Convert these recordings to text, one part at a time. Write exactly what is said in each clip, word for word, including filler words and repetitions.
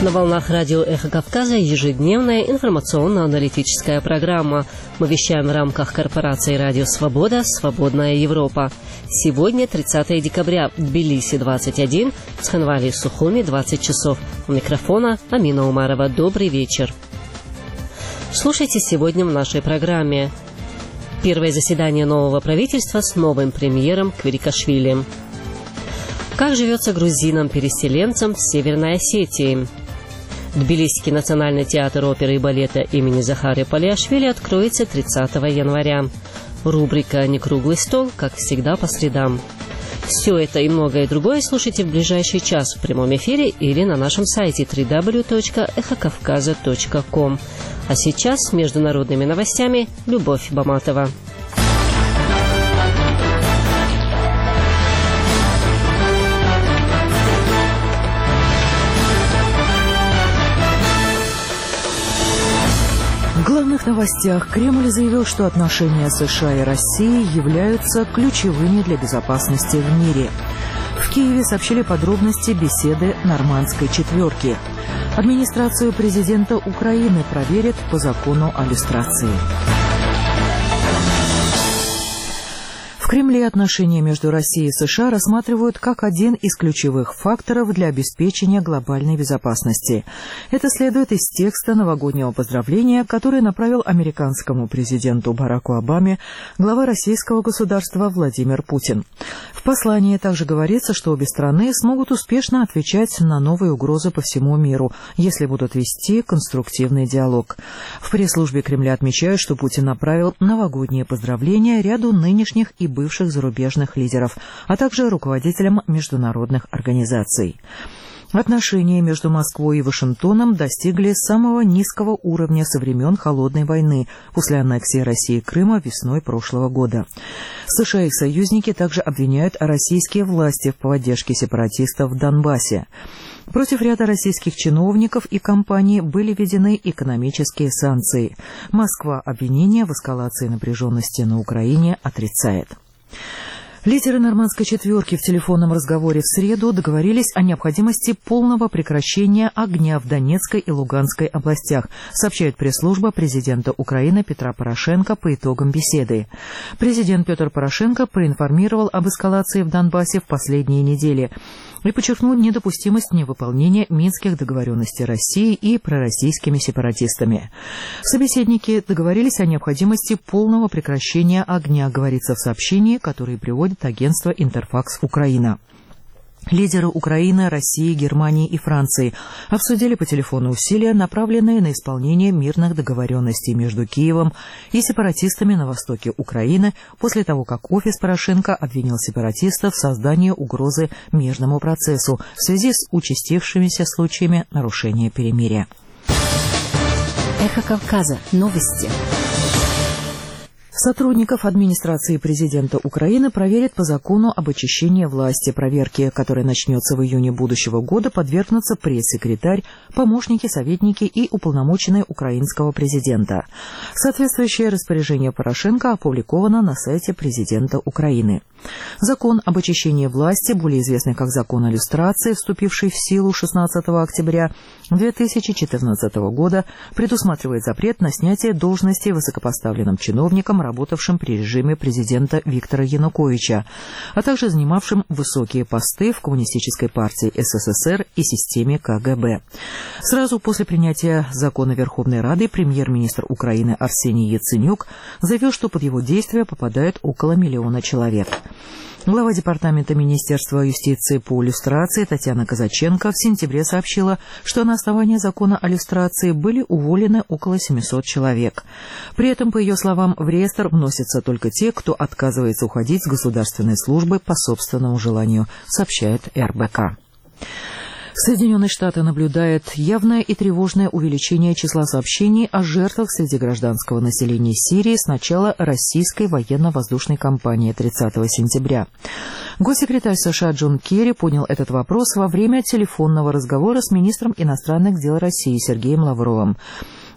На волнах радио «Эхо Кавказа» ежедневная информационно-аналитическая программа. Мы вещаем в рамках корпорации «Радио Свобода. Свободная Европа». Сегодня тридцатое декабря, Тбилиси двадцать один, в Цхинвале и Сухуми двадцать часов. У микрофона Амина Умарова. Добрый вечер. Слушайте сегодня в нашей программе. Первое заседание нового правительства с новым премьером Квирикашвили. Как живется грузинам-переселенцам в Северной Осетии? Тбилисский национальный театр оперы и балета имени Захария Палиашвили откроется тридцатого января. Рубрика «Не круглый стол», как всегда, по средам. Все это и многое другое слушайте в ближайший час в прямом эфире или на нашем сайте дабл ю дабл ю дабл ю точка эхо кавказа точка ком. А сейчас с международными новостями Любовь Баматова. В главных новостях Кремль заявил, что отношения США и России являются ключевыми для безопасности в мире. В Киеве сообщили подробности беседы «Нормандской четверки». Администрацию президента Украины проверят по закону о люстрации. В Кремле отношения между Россией и США рассматривают как один из ключевых факторов для обеспечения глобальной безопасности. Это следует из текста новогоднего поздравления, который направил американскому президенту Бараку Обаме глава российского государства Владимир Путин. В послании также говорится, что обе страны смогут успешно отвечать на новые угрозы по всему миру, если будут вести конструктивный диалог. В пресс-службе Кремля отмечают, что Путин направил новогодние поздравления ряду нынешних и бывших зарубежных лидеров, а также руководителям международных организаций. Отношения между Москвой и Вашингтоном достигли самого низкого уровня со времен Холодной войны после аннексии России Крыма весной прошлого года. США и их союзники также обвиняют российские власти в поддержке сепаратистов в Донбассе. Против ряда российских чиновников и компаний были введены экономические санкции. Москва обвинения в эскалации напряженности на Украине отрицает. Лидеры Нормандской четверки в телефонном разговоре в среду договорились о необходимости полного прекращения огня в Донецкой и Луганской областях, сообщает пресс-служба президента Украины Петра Порошенко по итогам беседы. Президент Петр Порошенко проинформировал об эскалации в Донбассе в последние недели и подчеркнул недопустимость невыполнения минских договоренностей России и пророссийскими сепаратистами. Собеседники договорились о необходимости полного прекращения огня, говорится в сообщении, которое приводит агентство «Интерфакс Украина». Лидеры Украины, России, Германии и Франции обсудили по телефону усилия, направленные на исполнение мирных договоренностей между Киевом и сепаратистами на востоке Украины после того, как офис Порошенко обвинил сепаратистов в создании угрозы мирному процессу в связи с участившимися случаями нарушения перемирия. Эхо Кавказа. Новости. Сотрудников администрации президента Украины проверят по закону об очищении власти. Проверки, которая начнется в июне будущего года, подвергнутся пресс-секретарь, помощники, советники и уполномоченные украинского президента. Соответствующее распоряжение Порошенко опубликовано на сайте президента Украины. Закон об очищении власти, более известный как закон о люстрации, вступивший в силу шестнадцатого октября две тысячи четырнадцатого года, предусматривает запрет на снятие должности высокопоставленным чиновникам, работавшим при режиме президента Виктора Януковича, а также занимавшим высокие посты в Коммунистической партии СССР и системе ка гэ бэ. Сразу после принятия закона Верховной Рады премьер-министр Украины Арсений Яценюк заявил, что под его действие попадает около миллиона человек. Глава Департамента Министерства юстиции по люстрации Татьяна Казаченко в сентябре сообщила, что на основании закона о люстрации были уволены около семисот человек. При этом, по ее словам, в реестр вносятся только те, кто отказывается уходить с государственной службы по собственному желанию, сообщает эр бэ ка. Соединенные Штаты наблюдают явное и тревожное увеличение числа сообщений о жертвах среди гражданского населения Сирии с начала российской военно-воздушной кампании тридцатого сентября. Госсекретарь США Джон Керри поднял этот вопрос во время телефонного разговора с министром иностранных дел России Сергеем Лавровым.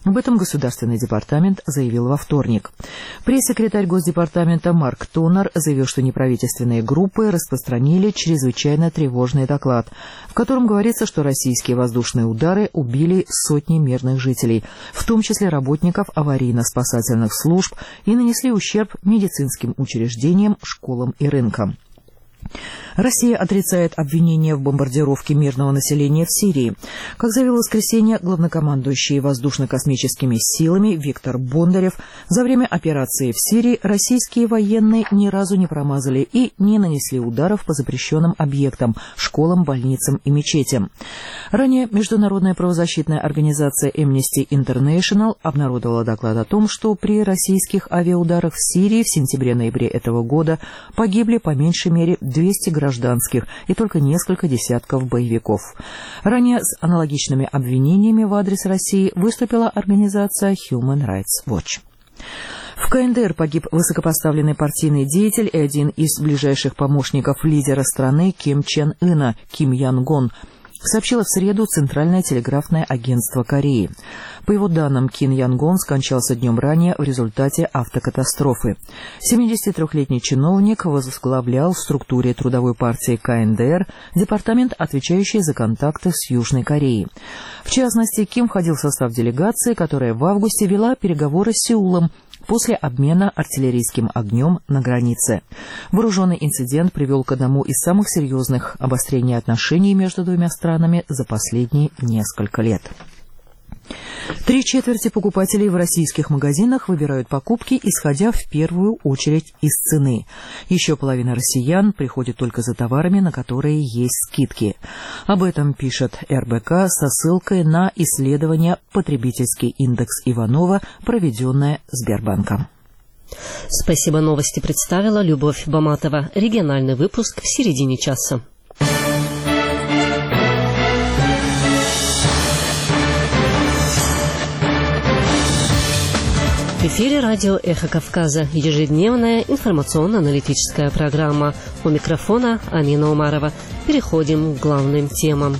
Об этом Государственный департамент заявил во вторник. Пресс-секретарь Госдепартамента Марк Тонер заявил, что неправительственные группы распространили чрезвычайно тревожный доклад, в котором говорится, что российские воздушные удары убили сотни мирных жителей, в том числе работников аварийно-спасательных служб, и нанесли ущерб медицинским учреждениям, школам и рынкам. Россия отрицает обвинения в бомбардировке мирного населения в Сирии. Как заявил в воскресенье главнокомандующий воздушно-космическими силами Виктор Бондарев, за время операции в Сирии российские военные ни разу не промазали и не нанесли ударов по запрещенным объектам – школам, больницам и мечетям. Ранее международная правозащитная организация Amnesty International обнародовала доклад о том, что при российских авиаударах в Сирии в сентябре-ноябре этого года погибли по меньшей мере двести гражданских и только несколько десятков боевиков. Ранее с аналогичными обвинениями в адрес России выступила организация Human Rights Watch. В КНДР погиб высокопоставленный партийный деятель и один из ближайших помощников лидера страны Ким Чен Ына, Ким Ян Гон, сообщило в среду Центральное телеграфное агентство Кореи. По его данным, Ким Ян Гон скончался днем ранее в результате автокатастрофы. семидесятитрёхлетний чиновник возглавлял в структуре Трудовой партии КНДР департамент, отвечающий за контакты с Южной Кореей. В частности, Ким входил в состав делегации, которая в августе вела переговоры с Сеулом после обмена артиллерийским огнем на границе. Вооруженный инцидент привел к одному из самых серьезных обострений отношений между двумя странами за последние несколько лет. Три четверти покупателей в российских магазинах выбирают покупки, исходя в первую очередь из цены. Еще половина россиян приходит только за товарами, на которые есть скидки. Об этом пишет эр бэ ка со ссылкой на исследование «Потребительский индекс Иванова», проведенное Сбербанком. Спасибо, новости представила Любовь Баматова. Региональный выпуск в середине часа. В эфире радио «Эхо Кавказа», ежедневная информационно-аналитическая программа. У микрофона Амина Умарова. Переходим к главным темам.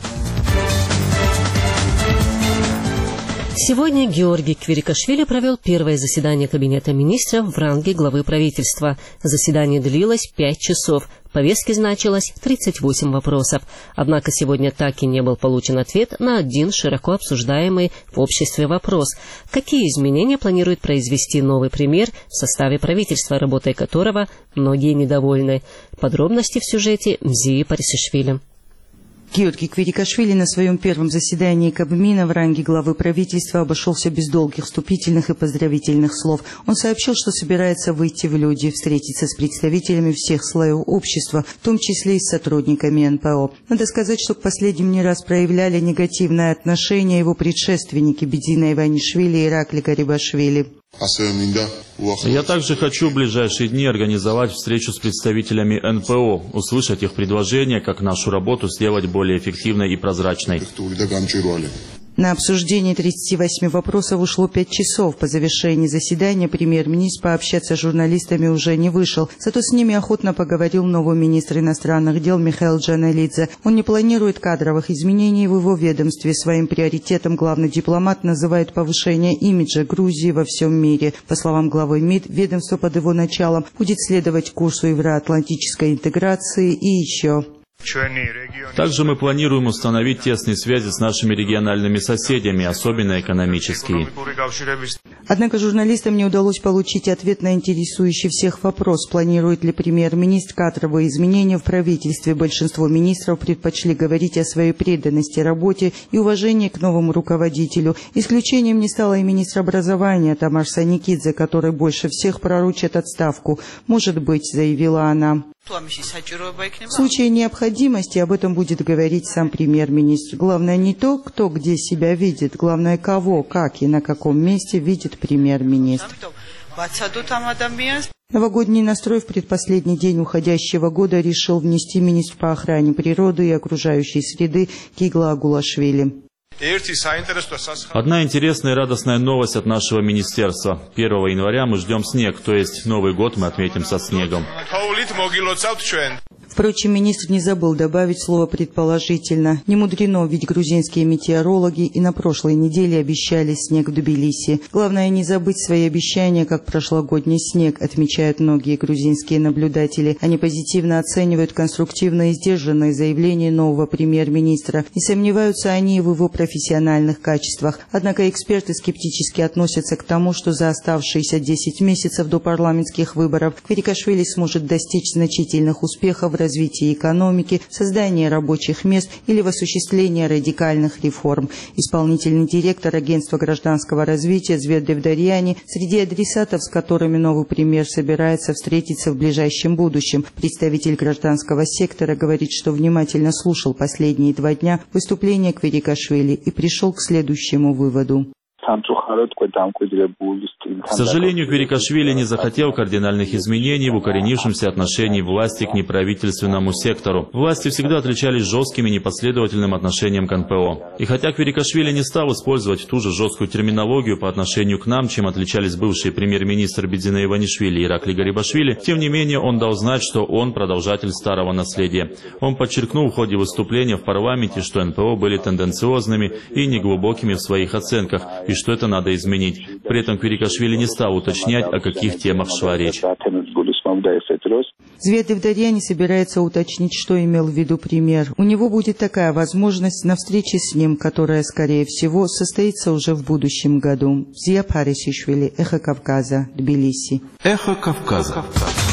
Сегодня Георгий Квирикашвили провел первое заседание Кабинета министров в ранге главы правительства. Заседание длилось пять часов. В повестке значилось тридцать восемь вопросов. Однако сегодня так и не был получен ответ на один широко обсуждаемый в обществе вопрос. Какие изменения планирует произвести новый премьер в составе правительства, работой которого многие недовольны? Подробности в сюжете Мзии Парисишвили. Георгий Квирикашвили на своем первом заседании Кабмина в ранге главы правительства обошелся без долгих вступительных и поздравительных слов. Он сообщил, что собирается выйти в люди, встретиться с представителями всех слоев общества, в том числе и с сотрудниками эн пэ о. Надо сказать, что к последним не раз проявляли негативное отношение его предшественники Бедина Иванишвили и Иракли Гарибашвили. Я также хочу в ближайшие дни организовать встречу с представителями эн пэ о, услышать их предложения, как нашу работу сделать более эффективной и прозрачной. На обсуждение тридцати восьми вопросов ушло пять часов. По завершении заседания премьер-министр пообщаться с журналистами уже не вышел. Зато с ними охотно поговорил новый министр иностранных дел Михаил Джаналидзе. Он не планирует кадровых изменений в его ведомстве. Своим приоритетом главный дипломат называет повышение имиджа Грузии во всем мире. По словам главы МИД, ведомство под его началом будет следовать курсу евроатлантической интеграции и еще. Также мы планируем установить тесные связи с нашими региональными соседями, особенно экономические. Однако журналистам не удалось получить ответ на интересующий всех вопрос, планирует ли премьер-министр кадровые изменения в правительстве. Большинство министров предпочли говорить о своей преданности работе и уважении к новому руководителю. Исключением не стало и министр образования Тамар Саникидзе, который больше всех пророчит отставку. «Может быть», — заявила она. В случае необходимости об этом будет говорить сам премьер-министр. Главное не то, кто где себя видит, главное кого, как и на каком месте видит премьер-министр. Новогодний настрой в предпоследний день уходящего года решил внести министр по охране природы и окружающей среды Кигла Агулашвили. Одна интересная и радостная новость от нашего министерства. первого января мы ждем снег, то есть Новый год мы отметим со снегом. Впрочем, министр не забыл добавить слово «предположительно». Не мудрено, ведь грузинские метеорологи и на прошлой неделе обещали снег в Тбилиси. Главное не забыть свои обещания, как прошлогодний снег, отмечают многие грузинские наблюдатели. Они позитивно оценивают конструктивно и сдержанные заявления нового премьер-министра. Не сомневаются они и в его профессиональных качествах. Однако эксперты скептически относятся к тому, что за оставшиеся десять месяцев до парламентских выборов Квирикашвили сможет достичь значительных успехов в развитии экономики, в создании рабочих мест или в осуществлении радикальных реформ. Исполнительный директор Агентства гражданского развития Звет Девдарьяни среди адресатов, с которыми новый премьер собирается встретиться в ближайшем будущем. Представитель гражданского сектора говорит, что внимательно слушал последние два дня выступления Квирикашвили и пришел к следующему выводу. К сожалению, Квирикашвили не захотел кардинальных изменений в укоренившемся отношении власти к неправительственному сектору. Власти всегда отличались жестким и непоследовательным отношением к эн пэ о. И хотя Квирикашвили не стал использовать ту же жесткую терминологию по отношению к нам, чем отличались бывшие премьер-министр Бидзина Иванишвили и Иракли Гарибашвили, тем не менее он дал знать, что он продолжатель старого наследия. Он подчеркнул в ходе выступления в парламенте, что эн пэ о были тенденциозными и неглубокими в своих оценках, и что это надо изменить. При этом Квирикашвили не стал уточнять, о каких темах шла речь. Звет Девдарьяни собирается уточнить, что имел в виду премьер. У него будет такая возможность на встрече с ним, которая, скорее всего, состоится уже в будущем году. Зия Парисишвили, Эхо Кавказа, Тбилиси. Эхо Кавказа.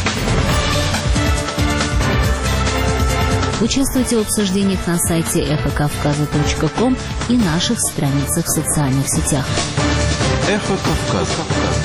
Участвуйте в обсуждениях на сайте эхо кавказа точка ком и наших страницах в социальных сетях. Эхо Кавказа.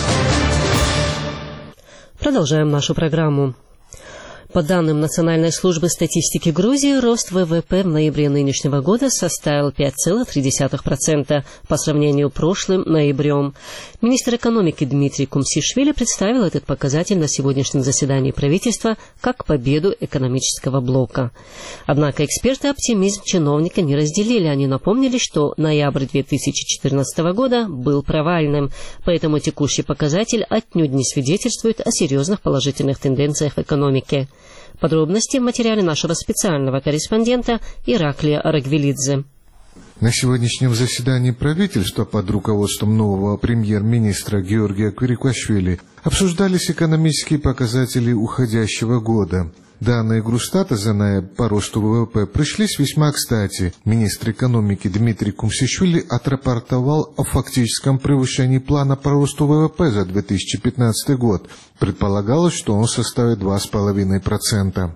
Продолжаем нашу программу. По данным Национальной службы статистики Грузии, рост вэ вэ пэ в ноябре нынешнего года составил пять целых три десятых процента по сравнению с прошлым ноябрем. Министр экономики Дмитрий Кумсишвили представил этот показатель на сегодняшнем заседании правительства как победу экономического блока. Однако эксперты оптимизм чиновника не разделили. Они напомнили, что ноябрь две тысячи четырнадцатого года был провальным, поэтому текущий показатель отнюдь не свидетельствует о серьезных положительных тенденциях в экономике. Подробности в материале нашего специального корреспондента Ираклия Арагвелидзе. На сегодняшнем заседании правительства под руководством нового премьер-министра Георгия Квирикашвили обсуждались экономические показатели уходящего года. Данные Грустата за ноябрь по росту вэ вэ пэ пришлись весьма кстати. Министр экономики Дмитрий Кумсишвили отрапортовал о фактическом превышении плана по росту вэ вэ пэ за две тысячи пятнадцатый год. Предполагалось, что он составит два с половиной процента.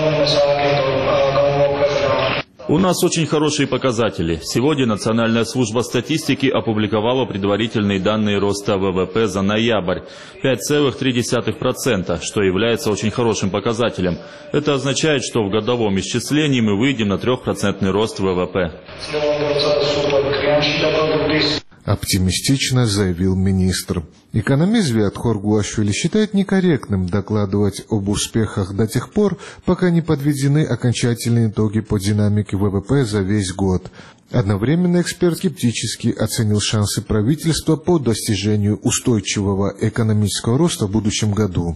У нас очень хорошие показатели. Сегодня Национальная служба статистики опубликовала предварительные данные роста вэ вэ пэ за ноябрь – пять целых три десятых процента, что является очень хорошим показателем. Это означает, что в годовом исчислении мы выйдем на трехпроцентный рост вэ вэ пэ. Оптимистично заявил министр. Экономист Звят Хоргуашвили считает некорректным докладывать об успехах до тех пор, пока не подведены окончательные итоги по динамике вэ вэ пэ за весь год. Одновременно эксперт скептически оценил шансы правительства по достижению устойчивого экономического роста в будущем году.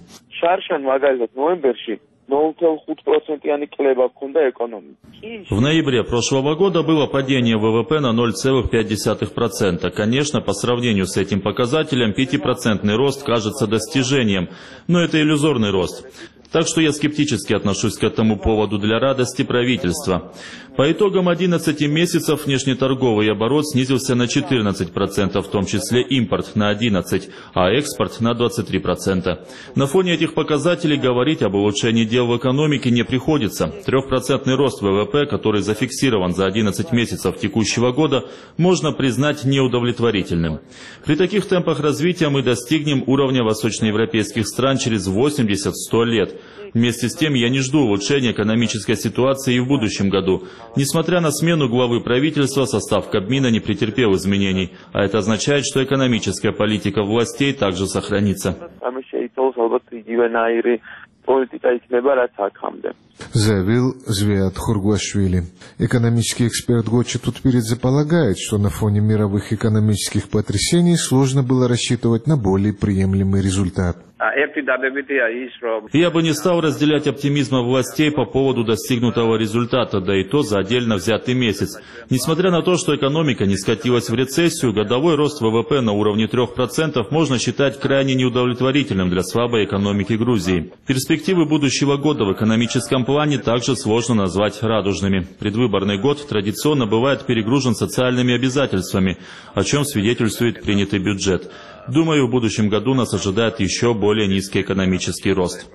В ноябре прошлого года было падение вэ вэ пэ на ноль целых пять десятых процента. Конечно, по сравнению с этим показателем пятипроцентный рост кажется достижением, но это иллюзорный рост. Так что я скептически отношусь к этому поводу для радости правительства. По итогам одиннадцати месяцев внешнеторговый оборот снизился на четырнадцать процентов, в том числе импорт на одиннадцать процентов, а экспорт на двадцать три процента. На фоне этих показателей говорить об улучшении дел в экономике не приходится. Трехпроцентный рост вэ вэ пэ, который зафиксирован за одиннадцать месяцев текущего года, можно признать неудовлетворительным. При таких темпах развития мы достигнем уровня восточноевропейских стран через восемьдесят — сто лет. Вместе с тем я не жду улучшения экономической ситуации и в будущем году. Несмотря на смену главы правительства, состав Кабмина не претерпел изменений, а это означает, что экономическая политика властей также сохранится. заявил Звиат Хургуашвили. Экономический эксперт Гоча Тутберидзе полагает, что на фоне мировых экономических потрясений сложно было рассчитывать на более приемлемый результат. Я бы не стал разделять оптимизма властей по поводу достигнутого результата, да и то за отдельно взятый месяц. Несмотря на то, что экономика не скатилась в рецессию, годовой рост ВВП на уровне трех процентов можно считать крайне неудовлетворительным для слабой экономики Грузии. Перспективы будущего года в экономическом плане также сложно назвать радужными. Предвыборный год традиционно бывает перегружен социальными обязательствами, о чем свидетельствует принятый бюджет. Думаю, в будущем году нас ожидает еще более низкий экономический рост.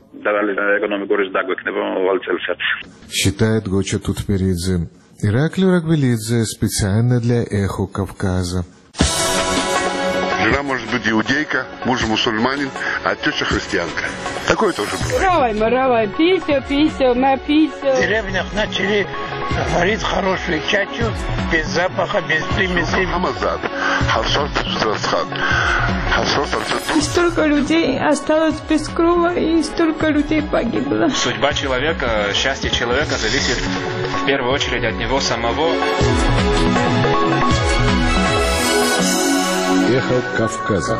Считает Гоча Тутберидзе. Ираклий Рагвелидзе специально для «Эхо Кавказа». Жена может быть иудейка, муж мусульманин, а теща христианка. Такое тоже бывает. Равай, маравай, писю, писю, на писю. В деревнях начали варить хорошую чачу, без запаха, без примесей. Хамазад, хасот расхат, хасот и столько людей осталось без крова, и столько людей погибло. Судьба человека, счастье человека зависит в первую очередь от него самого. Эхо Кавказа.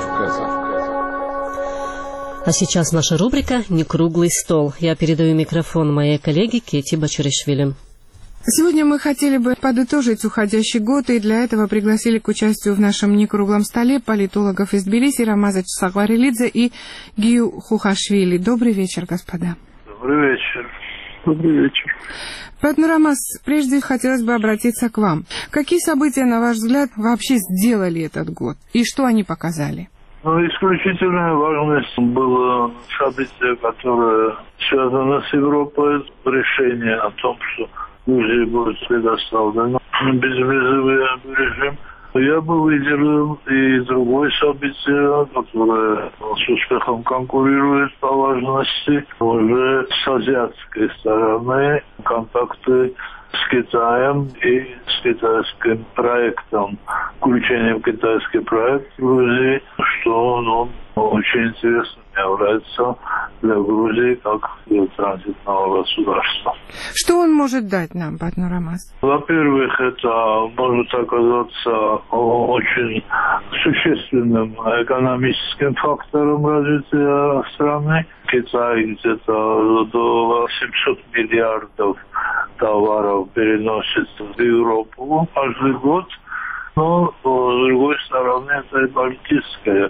А сейчас наша рубрика «Не круглый стол». Я передаю микрофон моей коллеге Кети Бачаришвили. Сегодня мы хотели бы подытожить уходящий год, и для этого пригласили к участию в нашем некруглом столе политологов из Тбилиси Рамаза Сагварелидзе и Гию Хухашвили. Добрый вечер, господа. Добрый вечер. Добрый вечер. Поэтому, Рамаз, прежде хотелось бы обратиться к вам. Какие события, на ваш взгляд, вообще сделали этот год? И что они показали? Ну, исключительная важность было событие, которое связано с Европой, решение о том, что Грузии будет предоставлен безвизовый режим. Я бы выделил и другое событие, которое с успехом конкурирует по важности уже с азиатской стороны, контакты с Китаем и с китайским проектом, включением в китайский проект в Грузии, что ну, очень интересно является для Грузии как для транзитного государства. Что он может дать нам, Батну Рамаз? Во-первых, это может оказаться очень существенным экономическим фактором развития страны. Китай где-то до семьсот миллиардов товаров переносит в Европу каждый год. Но, с другой стороны, это и политическое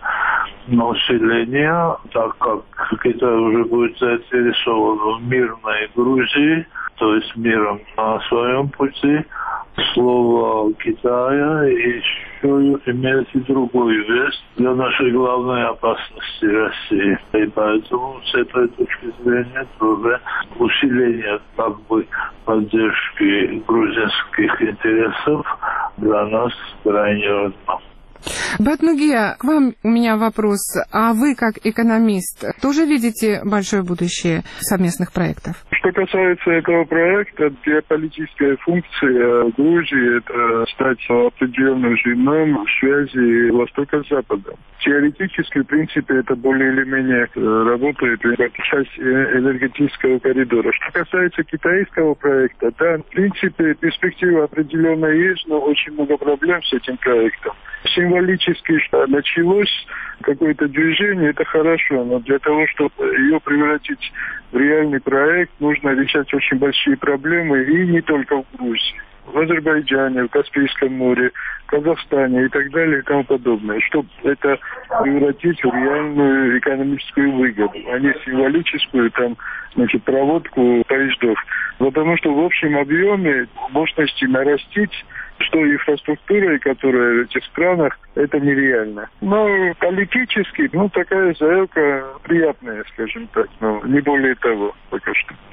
население, так как Китай уже будет заинтересован в мирной Грузии, то есть миром на своем пути. Слово Китая еще имеет и другой вес для нашей главной опасности России. И поэтому с этой точки зрения тоже усиление как бы поддержки грузинских интересов для нас крайне важно. Батнугия, к вам у меня вопрос. А вы, как экономист, тоже видите большое будущее совместных проектов? Что касается этого проекта, геополитическая функция Грузии – это стать определенным звеном связи Востока с Западом. Теоретически, в принципе, это более или менее работает как часть энергетического коридора. Что касается китайского проекта, да, в принципе, перспектива определенно есть, но очень много проблем с этим проектом. Символически, что началось какое-то движение, это хорошо, но для того, чтобы ее превратить в реальный проект, нужно решать очень большие проблемы, и не только в Грузии. В Азербайджане, в Каспийском море, в Казахстане и так далее и тому подобное, чтобы это превратить в реальную экономическую выгоду, а не символическую там, значит, проводку поездов. Потому что в общем объеме мощности нарастить, что инфраструктурой, которая в этих странах, это нереально. Но политически, ну, такая заявка приятная, скажем так, но не более того пока что.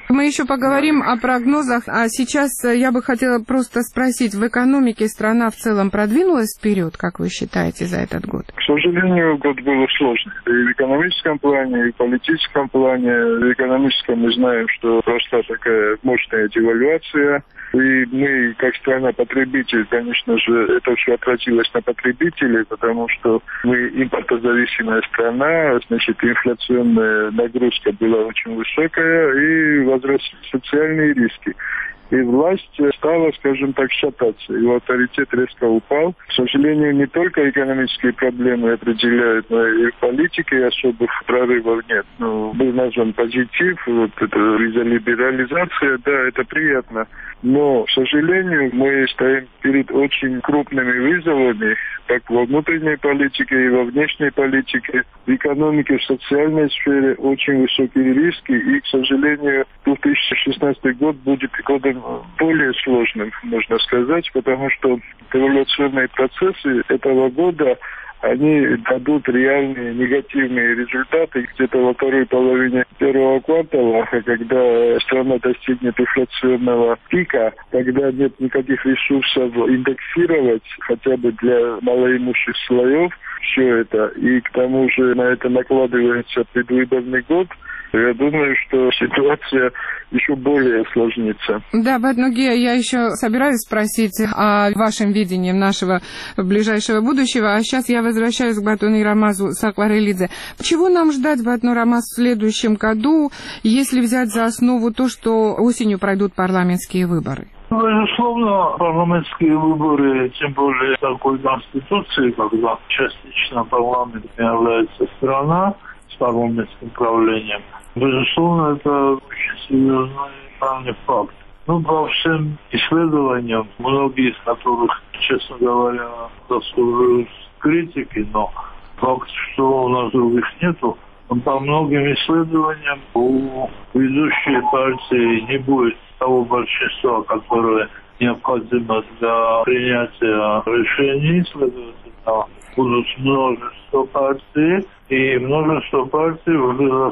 Мы еще поговорим о прогнозах, а сейчас я бы хотела просто спросить, в экономике страна в целом продвинулась вперед, как вы считаете, за этот год? К сожалению, год был сложный. И в экономическом плане, и в политическом плане. В экономическом мы знаем, что прошла такая мощная девальвация. И мы, как страна-потребитель, конечно же, это все отразилось на потребителей, потому что мы импортозависимая страна, значит, инфляционная нагрузка была очень высокая и возросли социальные риски. И власть стала, скажем так, шататься. Его авторитет резко упал. К сожалению, не только экономические проблемы определяют, но и в политике особых прорывов нет. Ну, был назван позитив, вот это либерализация, да, это приятно. Но, к сожалению, мы стоим перед очень крупными вызовами, как во внутренней политике и во внешней политике. В экономике, в социальной сфере очень высокие риски. И, к сожалению, две тысячи шестнадцатый год будет годом более сложным, можно сказать, потому что эволюционные процессы этого года, они дадут реальные негативные результаты где-то во второй половине первого квартала, когда страна достигнет инфляционного пика, когда нет никаких ресурсов индексировать хотя бы для малоимущих слоев все это, и к тому же на это накладывается предвыборный год. Я думаю, что ситуация еще более осложнится. Да, Батнугия, я еще собираюсь спросить о вашем видении нашего ближайшего будущего, а сейчас я возвращаюсь к Батуну Рамазу Сакварелидзе. Чего нам ждать, Батну Рамаз, в следующем году, если взять за основу то, что осенью пройдут парламентские выборы? Безусловно, парламентские выборы, тем более такой конституции, когда частично парламентом является страна с парламентским правлением, безусловно, это очень серьезный правильный факт. Ну, по всем исследованиям, многие из которых, честно говоря, заслуживают критики, но факт, что у нас других нету, по многим исследованиям у ведущей партии не будет того большинства, которое необходимо для принятия решений, следовательно, будут множество партий, и множество партий будут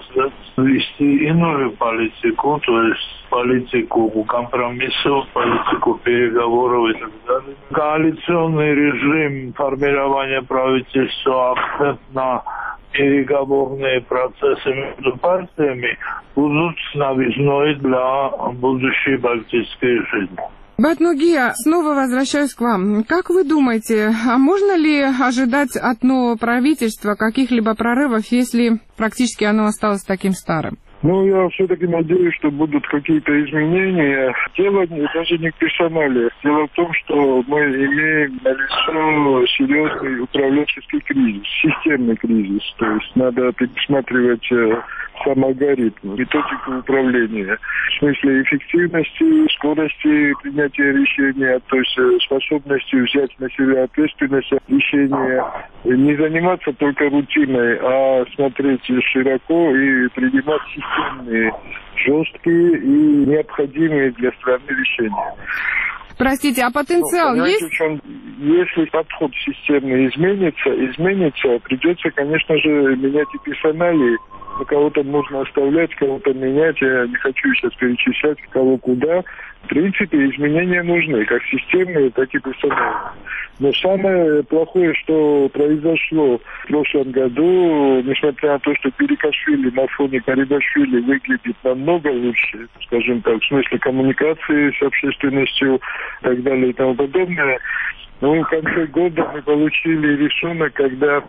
вести иную политику, то есть политику компромиссов, политику переговоров и так далее. Коалиционный режим формирования правительства, акцент на переговорные процессы между партиями будут новизной для будущей политической жизни. Батнугия, снова возвращаюсь к вам. Как вы думаете, а можно ли ожидать от нового правительства каких-либо прорывов, если практически оно осталось таким старым? Ну, я все-таки надеюсь, что будут какие-то изменения. Дело даже не в персонале. Дело в том, что мы имеем налицо серьезный управленческий кризис, системный кризис. То есть надо пересматривать сам алгоритм, методику управления. В смысле эффективности, скорости принятия решения, то есть способности взять на себя ответственность за решение. Не заниматься только рутиной, а смотреть широко и принимать системные, жесткие и необходимые для страны решения. Простите, а потенциал ну, есть? Чем, если подход системный изменится, изменится, придется, конечно же, менять и персоналии. Кого-то можно оставлять, кого-то менять. Я не хочу сейчас перечислять, кого куда. В принципе, изменения нужны, как системные, так и персональные. Но самое плохое, что произошло в прошлом году, несмотря на то, что Перикашвили на фоне Карибашвили выглядит намного лучше, скажем так, в смысле коммуникации с общественностью и так далее и тому подобное, но в конце года мы получили рисунок, когда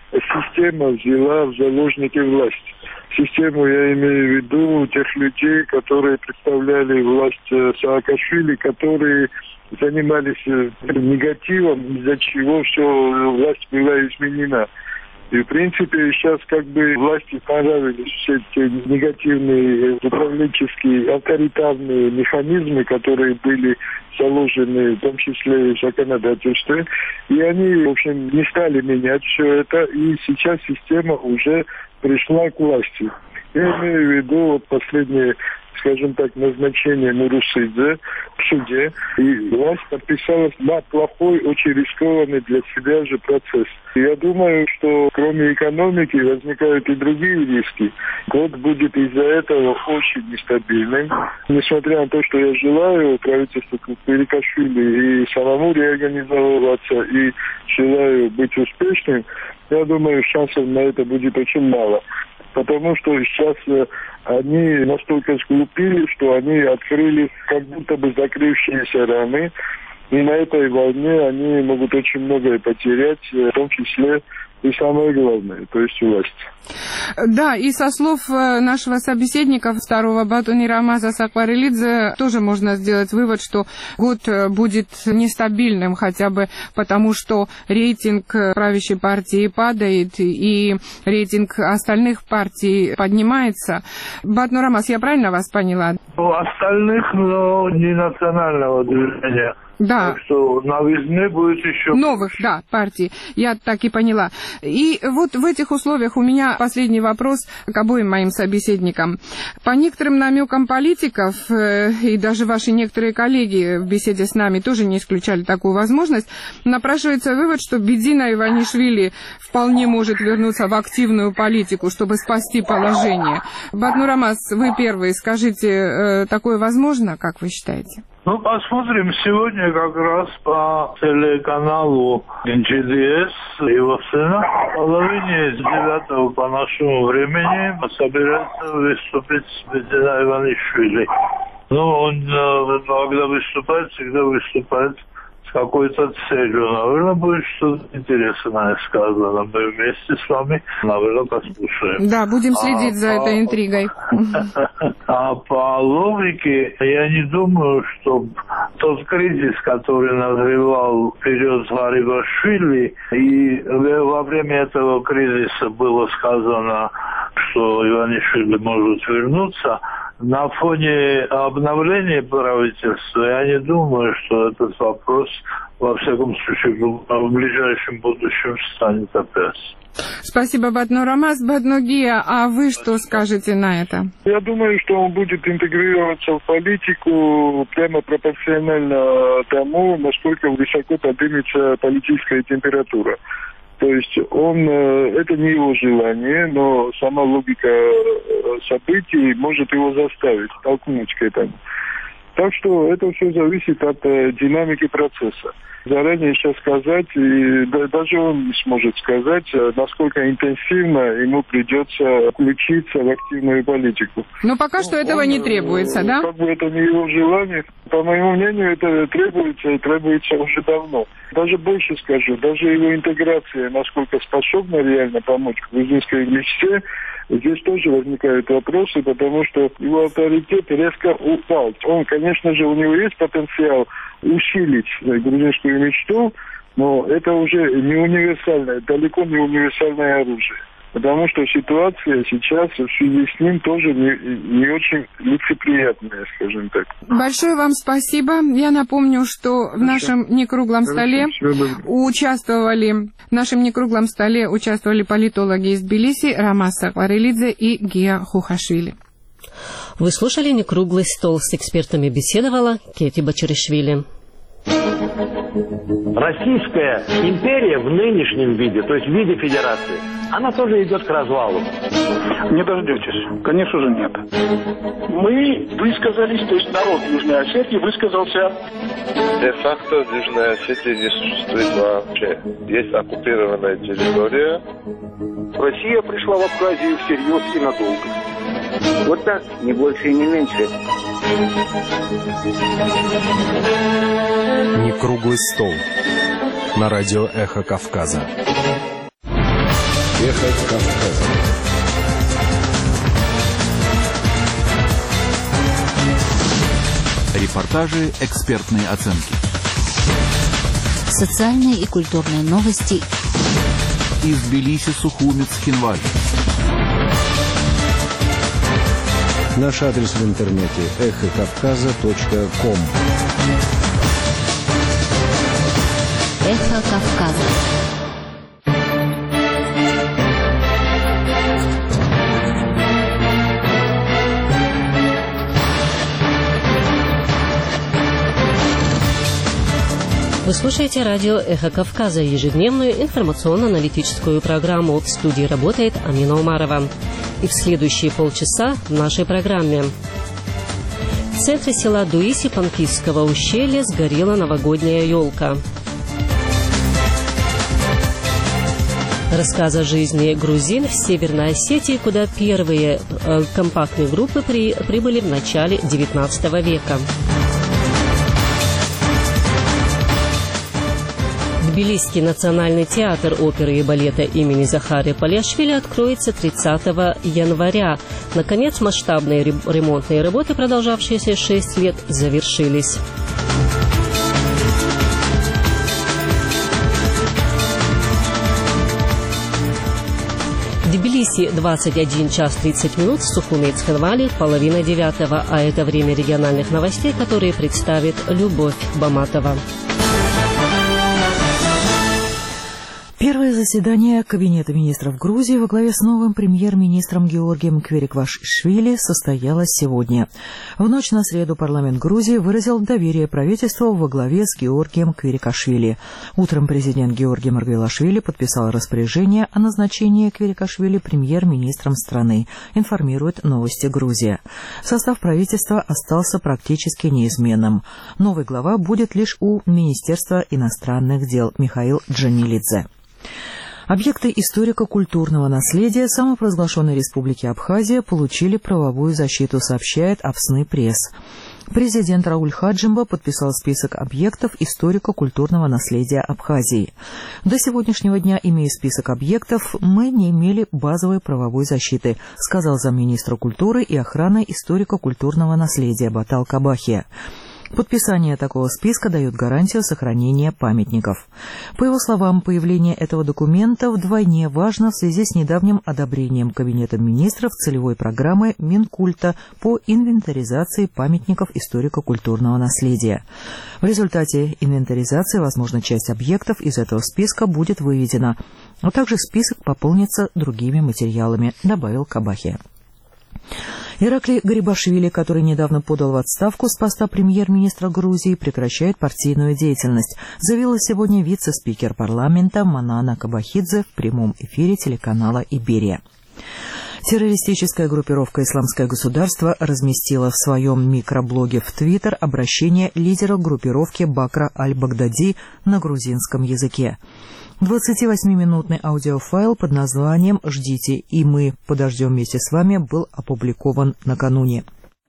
система взяла в заложники власть. Систему я имею в виду тех людей, которые представляли власть Саакашвили, которые занимались негативом, из-за чего все власть была изменена. И, в принципе, сейчас как бы власти понравились все эти негативные управленческие, авторитарные механизмы, которые были заложены, в том числе и в законодательстве. И они, в общем, не стали менять все это. И сейчас система уже пришла к власти. Я имею в виду вот последние, скажем так, назначение Мурусидзе в суде, и власть подписалась на плохой, очень рискованный для себя же процесс. Я думаю, что кроме экономики возникают и другие риски. Год будет из-за этого очень нестабильным. Несмотря на то, что я желаю правительству Квирикашвили и самому реорганизовываться, и желаю быть успешным, я думаю, шансов на это будет очень мало. Потому что сейчас они настолько сглупили, что они открыли как будто бы закрывшиеся раны. И на этой волне они могут очень многое потерять, в том числе и самое главное, то есть власть. Да, и со слов нашего собеседника, второго Батуни Рамаза Сакварелидзе, тоже можно сделать вывод, что год будет нестабильным, хотя бы потому, что рейтинг правящей партии падает, и рейтинг остальных партий поднимается. Батуни Рамаз, я правильно вас поняла? У остальных, но не национального движения. Да. Так что новизны будет еще... Новых, да, партий. Я так и поняла. И вот в этих условиях у меня последний вопрос к обоим моим собеседникам. По некоторым намекам политиков, э, и даже ваши некоторые коллеги в беседе с нами тоже не исключали такую возможность, напрашивается вывод, что Бедзина Иванишвили вполне может вернуться в активную политику, чтобы спасти положение. Батуни Рамаз, вы первые, скажите, э, такое возможно, как вы считаете? Ну, посмотрим. Сегодня как раз по телеканалу эн джи ди эс его сына в половине девятого по нашему времени собирается выступить Бедзина Иванишвили. Ну, он, когда выступает, всегда выступает с какой-то целью. Наверное, будет что-то интересное сказано. Мы вместе с вами, наверное, послушаем. Да, будем следить а за по... этой интригой. А по логике, я не думаю, что тот кризис, который назревал вперед Гарибашвили, и во время этого кризиса было сказано, что Иванишвили может вернуться, на фоне обновления правительства я не думаю, что этот вопрос, во всяком случае, в ближайшем будущем станет опять. Спасибо, Батуни Рамаз. Батуни Гия, а вы что скажете на это? Я думаю, что он будет интегрироваться в политику прямо пропорционально тому, насколько высоко поднимется политическая температура. То есть он, это не его желание, но сама логика событий может его заставить, толкнуть к этому. Так что это все зависит от динамики процесса. Заранее сейчас сказать, и даже он не сможет сказать, насколько интенсивно ему придется включиться в активную политику. Но пока что этого он, не требуется, да? Как бы это не его желание. По моему мнению, это требуется и требуется уже давно. Даже больше скажу, даже его интеграция, насколько способна реально помочь в грузинской мечте, здесь тоже возникают вопросы, потому что его авторитет резко упал. Он, конечно же, у него есть потенциал усилить грузинскую мечту, но это уже не универсальное, далеко не универсальное оружие. Потому что ситуация сейчас в связи с ним тоже не, не очень лицеприятная, скажем так. Большое вам спасибо. Я напомню, что в нашем некруглом столе участвовали в нашем некруглом столе участвовали политологи из Тбилиси Рамаз Сакварелидзе и Гия Хухашвили. Вы слушали «Некруглый стол». С экспертами беседовала Кети Бачаришвили. Российская империя в нынешнем виде, то есть в виде федерации, она тоже идет к развалу. Не дождетесь. Конечно же, нет. Мы высказались, то есть народ Южной Осетии высказался. Де-факто в Южной Осетии не существует вообще. Есть оккупированная территория. Россия пришла в Абхазию всерьез и надолго. Вот так, не больше и не меньше. Некруглый стол на радио «Эхо Кавказа». «Эхо Кавказа». Репортажи, экспертные оценки. Социальные и культурные новости. Из Тбилиси, Сухумец, Хинвали. Наш адрес в интернете эхо кавказа точка ком. Эхо Кавказа. Вы слушаете радио «Эхо Кавказа», ежедневную информационно-аналитическую программу. В студии работает Амина Умарова. И в следующие полчаса в нашей программе. В центре села Дуиси Панкисского ущелья сгорела новогодняя елка. Рассказ о жизни грузин в Северной Осетии, куда первые э, компактные группы при, прибыли в начале девятнадцатого века. Тбилисский национальный театр оперы и балета имени Захария Палиашвили откроется тридцатого января. Наконец, масштабные ремонтные работы, продолжавшиеся шесть лет, завершились. В Тбилиси двадцать один час тридцать минут, в Сухуми и Цхинвали половина девятого, а это время региональных новостей, которые представит Любовь Баматова. Первое заседание Кабинета министров Грузии во главе с новым премьер-министром Георгием Квириквашвили состоялось сегодня. В ночь на среду парламент Грузии выразил доверие правительству во главе с Георгием Квирикашвили. Утром президент Георгий Маргвелашвили подписал распоряжение о назначении Квирикашвили премьер-министром страны, информирует «Новости Грузия». Состав правительства остался практически неизменным. Новый глава будет лишь у Министерства иностранных дел Михаил Джанилидзе. Объекты историко-культурного наследия самопровозглашенной Республики Абхазия получили правовую защиту, сообщает Авсны пресс. Президент Рауль Хаджимба подписал список объектов историко-культурного наследия Абхазии. До сегодняшнего дня, имея список объектов, мы не имели базовой правовой защиты, сказал замминистра культуры и охраны историко-культурного наследия Батал Кабахия. Подписание такого списка дает гарантию сохранения памятников. По его словам, появление этого документа вдвойне важно в связи с недавним одобрением Кабинетом министров целевой программы Минкульта по инвентаризации памятников историко-культурного наследия. В результате инвентаризации, возможно, часть объектов из этого списка будет выведена, а также список пополнится другими материалами, добавил Кабахия. Ираклий Гарибашвили, который недавно подал в отставку с поста премьер-министра Грузии, прекращает партийную деятельность, заявила сегодня вице-спикер парламента Манана Кабахидзе в прямом эфире телеканала «Иберия». Террористическая группировка «Исламское государство» разместила в своем микроблоге в Твиттер обращение лидера группировки Бакра аль-Багдади на грузинском языке. двадцативосьмиминутный аудиофайл под названием «Ждите, и мы подождем вместе с вами» был опубликован накануне.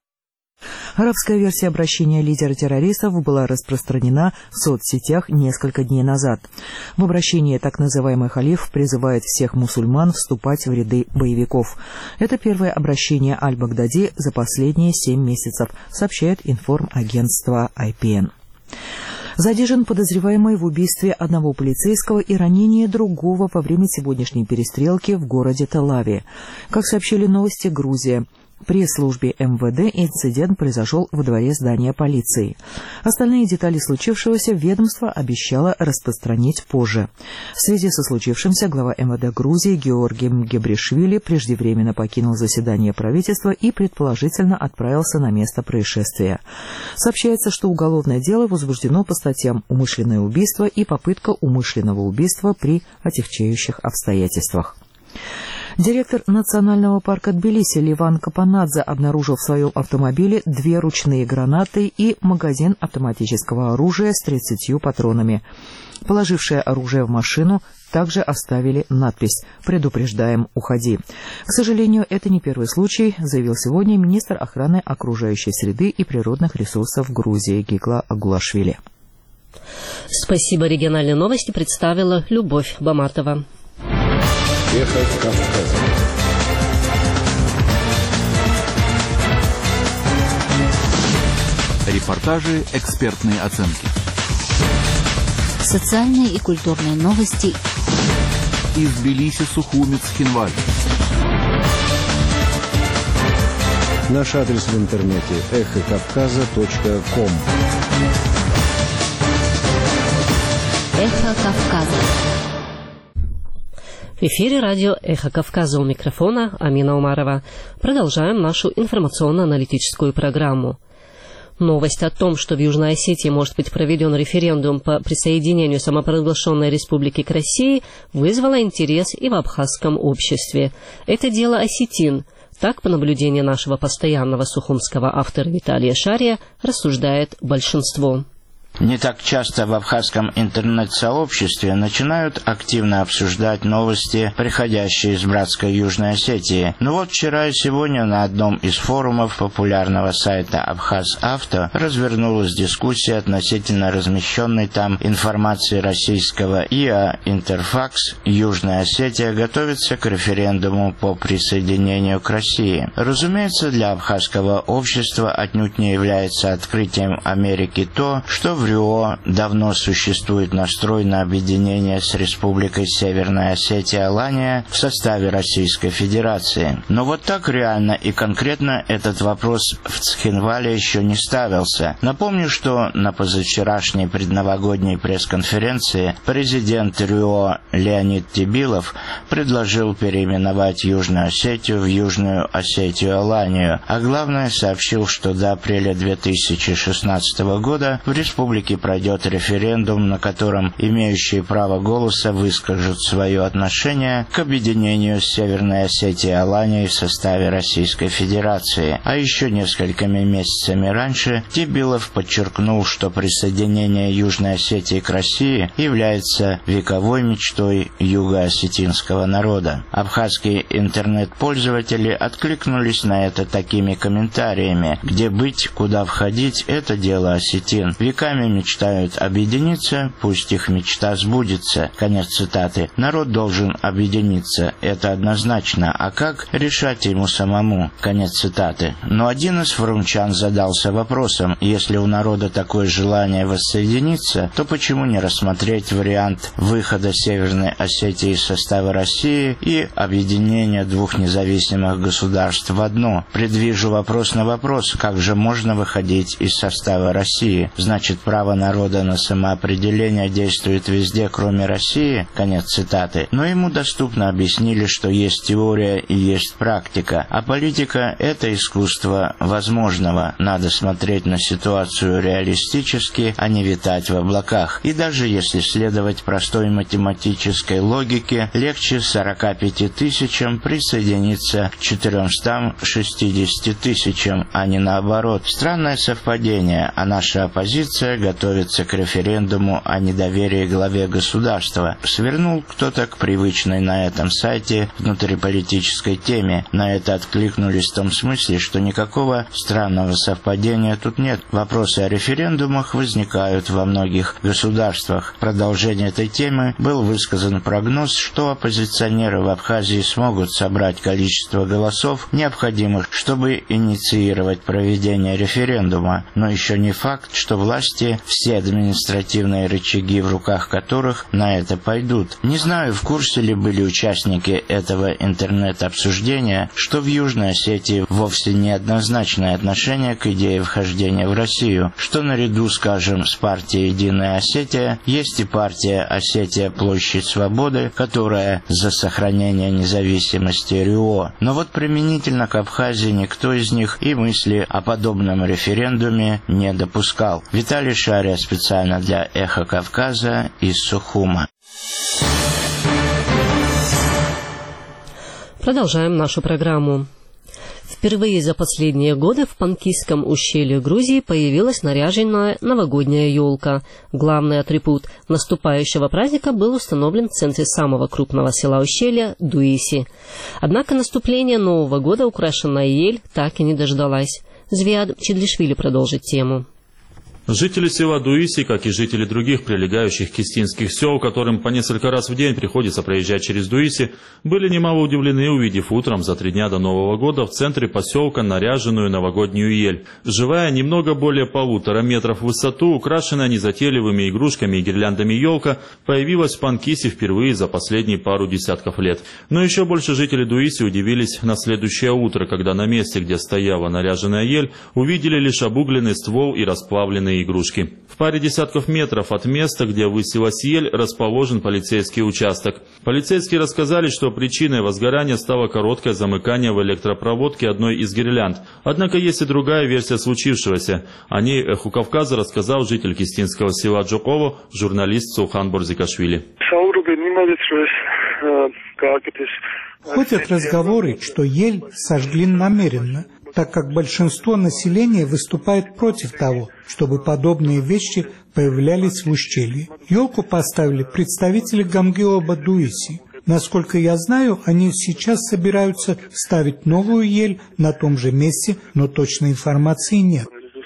Арабская версия обращения лидера террористов была распространена в соцсетях несколько дней назад. В обращении так называемый халиф призывает всех мусульман вступать в ряды боевиков. Это первое обращение аль-Багдади за последние семь месяцев, сообщает информагентство ай пи эн. Задержан подозреваемый в убийстве одного полицейского и ранении другого во время сегодняшней перестрелки в городе Тель-Авиве. Как сообщили «Новости Грузия», при службе эм вэ дэ инцидент произошел во дворе здания полиции. Остальные детали случившегося ведомство обещало распространить позже. В связи со случившимся глава эм вэ дэ Грузии Георгий Мгебришвили преждевременно покинул заседание правительства и предположительно отправился на место происшествия. Сообщается, что уголовное дело возбуждено по статьям «Умышленное убийство» и «Попытка умышленного убийства при отягчающих обстоятельствах». Директор национального парка Тбилиси Ливан Капанадзе обнаружил в своем автомобиле две ручные гранаты и магазин автоматического оружия с тридцатью патронами. Положившие оружие в машину также оставили надпись «Предупреждаем, уходи». К сожалению, это не первый случай, заявил сегодня министр охраны окружающей среды и природных ресурсов Грузии Гикла Агулашвили. Спасибо. Региональные новости представила Любовь Баматова. Эхо Кавказа. Репортажи, экспертные оценки. Социальные и культурные новости. Из Тбилиси, Сухуми, Цхинвали. Наш адрес в интернете эхо кавказа точка ком. Эхо Кавказа. В эфире радио «Эхо Кавказа», у микрофона Амина Умарова. Продолжаем нашу информационно-аналитическую программу. Новость о том, что в Южной Осетии может быть проведен референдум по присоединению самопровозглашенной республики к России, вызвала интерес и в абхазском обществе. Это дело осетин. Так, по наблюдению нашего постоянного сухумского автора Виталия Шария, рассуждает большинство. Не так часто в абхазском интернет-сообществе начинают активно обсуждать новости, приходящие из братской Южной Осетии. Но вот вчера и сегодня на одном из форумов популярного сайта «Абхаз-Авто» развернулась дискуссия относительно размещенной там информации российского ИА «Интерфакс». Южная Осетия готовится к референдуму по присоединению к России. Разумеется, для абхазского общества отнюдь не является открытием Америки то, что в РИО давно существует настрой на объединение с Республикой Северная Осетия-Алания в составе Российской Федерации. Но вот так реально и конкретно этот вопрос в Цхинвале еще не ставился. Напомню, что на позавчерашней предновогодней пресс-конференции президент РИО Леонид Тебилов предложил переименовать Южную Осетию в Южную Осетию-Аланию, а главное сообщил, что до апреля две тысячи шестнадцатого года в республике пройдет референдум, на котором имеющие право голоса выскажут свое отношение к объединению с Северной Осетией-Аланией в составе Российской Федерации. А еще несколькими месяцами раньше Тебилов подчеркнул, что присоединение Южной Осетии к России является вековой мечтой юго-осетинского народа. Абхазские интернет-пользователи откликнулись на это такими комментариями: «Где быть, куда входить – это дело осетин. Веками мечтают объединиться, пусть их мечта сбудется». Конец цитаты. Народ должен объединиться, это однозначно, а как, решать ему самому. Конец цитаты. Но один из форумчан задался вопросом: если у народа такое желание воссоединиться, то почему не рассмотреть вариант выхода Северной Осетии из состава России и объединения двух независимых государств в одно? Предвижу вопрос на вопрос: как же можно выходить из состава России? Значит, право народа на самоопределение действует везде, кроме России? Конец цитаты. Но ему доступно объяснили, что есть теория и есть практика, а политика – это искусство возможного. Надо смотреть на ситуацию реалистически, а не витать в облаках. И даже если следовать простой математической логике, легче сорока пяти тысячам присоединиться к четырёмстам шестидесяти тысячам, а не наоборот. Странное совпадение, а наша оппозиция готовится к референдуму о недоверии главе государства. Свернул кто-то к привычной на этом сайте внутриполитической теме. На это откликнулись в том смысле, что никакого странного совпадения тут нет. Вопросы о референдумах возникают во многих государствах. В продолжение этой темы был высказан прогноз, что оппозиционеры в Абхазии смогут собрать количество голосов, необходимых, чтобы инициировать проведение референдума. Но еще не факт, что власти, все административные рычаги в руках которых на это пойдут. Не знаю, в курсе ли были участники этого интернет-обсуждения, что в Южной Осетии вовсе неоднозначное отношение к идее вхождения в Россию, что наряду, скажем, с партией «Единая Осетия» есть и партия «Осетия. Площадь Свободы», которая за сохранение независимости РИО. Но вот применительно к Абхазии никто из них и мысли о подобном референдуме не допускал. Виталий Шария специально для «Эхо Кавказа» из Сухума. Продолжаем нашу программу. Впервые за последние годы в Панкисском ущелье Грузии появилась наряженная новогодняя елка. Главный атрибут наступающего праздника был установлен в центре самого крупного села ущелья – Дуиси. Однако наступление Нового года украшенная ель так и не дождалась. Звиад Чедлишвили продолжит тему. Жители села Дуиси, как и жители других прилегающих кистинских сел, которым по несколько раз в день приходится проезжать через Дуиси, были немало удивлены, увидев утром за три дня до Нового года в центре поселка наряженную новогоднюю ель. Живая немного более полутора метров в высоту, украшенная незатейливыми игрушками и гирляндами елка, появилась в Панкисе впервые за последние пару десятков лет. Но еще больше жители Дуиси удивились на следующее утро, когда на месте, где стояла наряженная ель, увидели лишь обугленный ствол и расплавленные новогодние игрушки. В паре десятков метров от места, где высилась ель, расположен полицейский участок. Полицейские рассказали, что причиной возгорания стало короткое замыкание в электропроводке одной из гирлянд. Однако есть и другая версия случившегося. О ней «Эху Кавказа» рассказал житель кистинского села Джоково, журналист Сулхан Борзикашвили. Ходят разговоры, что ель сожгли намеренно, так как большинство населения выступает против того, чтобы подобные вещи появлялись в ущелье. Елку поставили представители Гамгеоба Дуиси. Насколько я знаю, они сейчас собираются ставить новую ель на том же месте, но точной информации нет,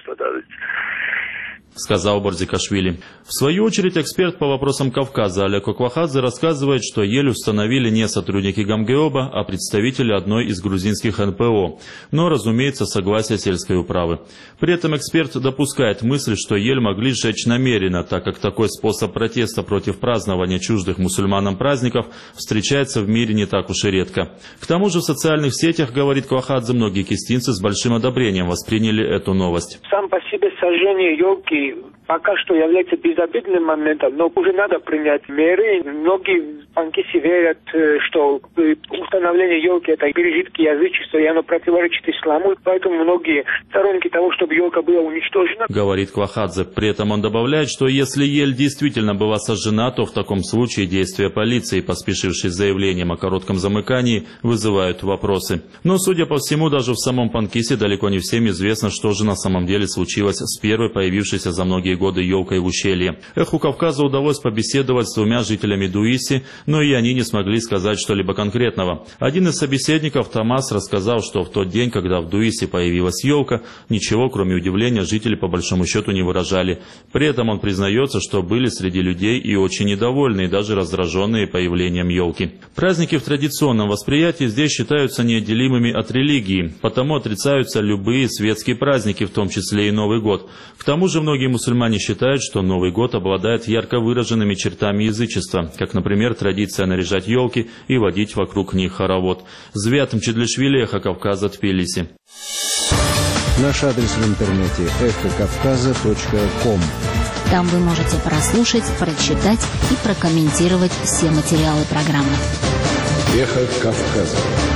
сказал Борзикашвили. В свою очередь, эксперт по вопросам Кавказа Олег Оквахадзе рассказывает, что ель установили не сотрудники Гамгеоба, а представители одной из грузинских эн пэ о, но, разумеется, согласие сельской управы. При этом эксперт допускает мысль, что ель могли сжечь намеренно, так как такой способ протеста против празднования чуждых мусульманам праздников встречается в мире не так уж и редко. К тому же в социальных сетях, говорит Квахадзе, многие кистинцы с большим одобрением восприняли эту новость. Сам по себе сожжение елки пока что является безобидным моментом, но уже надо принять меры. Многие панкиси верят, что установление елки – это пережитки язычества, и оно противоречит исламу, поэтому многие сторонники того, чтобы елка была уничтожена. Говорит Квахадзе. При этом он добавляет, что если ель действительно была сожжена, то в таком случае действия полиции, поспешившей с заявлением о коротком замыкании, вызывают вопросы. Но, судя по всему, даже в самом Панкисе далеко не всем известно, что же на самом деле случилось с первой появившейся за многие годы елкой в ущелье. Эху Кавказа удалось побеседовать с двумя жителями Дуиси, но и они не смогли сказать что-либо конкретного. Один из собеседников, Томас, рассказал, что в тот день, когда в Дуиси появилась елка, ничего, кроме удивления, жители по большому счету не выражали. При этом он признается, что были среди людей и очень недовольные, даже раздраженные появлением елки. Праздники в традиционном восприятии здесь считаются неотделимыми от религии, потому отрицаются любые светские праздники, в том числе и Новый год. К тому же многие мусульмане считают, что Новый год обладает ярко выраженными чертами язычества, как, например, традиция наряжать елки и водить вокруг них хоровод. Звят Мчедлишвили, Эхо Кавказа, Тбилиси. Наш адрес в интернете эхо кавказа точка ком. Там вы можете прослушать, прочитать и прокомментировать все материалы программы. Эхо Кавказа.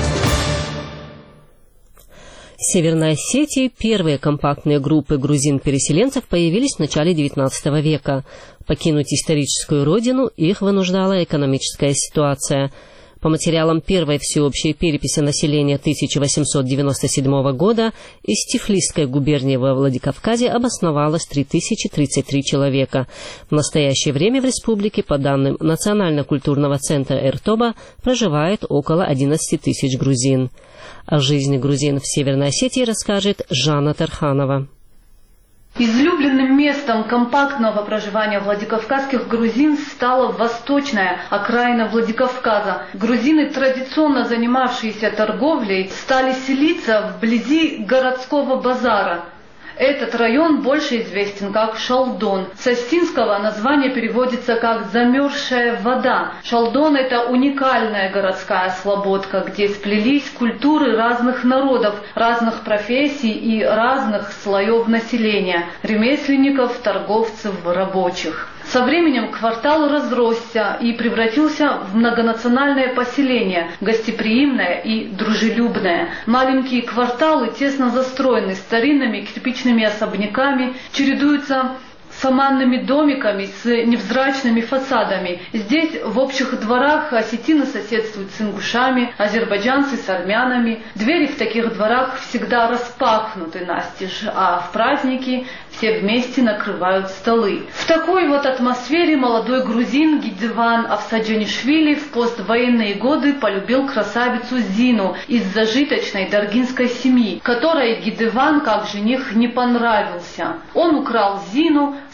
В Северной Осетии первые компактные группы грузин-переселенцев появились в начале девятнадцатого века. Покинуть историческую родину их вынуждала экономическая ситуация. По материалам первой всеобщей переписи населения тысяча восемьсот девяносто седьмого года из Тифлисской губернии во Владикавказе обосновалось три тысячи тридцать три человека. В настоящее время в республике, по данным Национально-культурного центра Эртоба, проживает около одиннадцати тысяч грузин. О жизни грузин в Северной Осетии расскажет Жанна Тарханова. Излюбленным местом компактного проживания владикавказских грузин стала восточная окраина Владикавказа. Грузины, традиционно занимавшиеся торговлей, стали селиться вблизи городского базара. Этот район больше известен как Шалдон. С астинского название переводится как «замерзшая вода». Шалдон – это уникальная городская слободка, где сплелись культуры разных народов, разных профессий и разных слоев населения – ремесленников, торговцев, рабочих. Со временем квартал разросся и превратился в многонациональное поселение, гостеприимное и дружелюбное. Маленькие кварталы, тесно застроены старинными кирпичными особняками, чередуются саманными домиками с невзрачными фасадами. Здесь в общих дворах осетины соседствуют с ингушами, азербайджанцы с армянами. Двери в таких дворах всегда распахнуты настежь, а в праздники все вместе накрывают столы. В такой вот атмосфере молодой грузин Гидеван Авсаджанишвили в поствоенные годы полюбил красавицу Зину из зажиточной даргинской семьи, которой Гидеван как жених не понравился. Он украл Зину,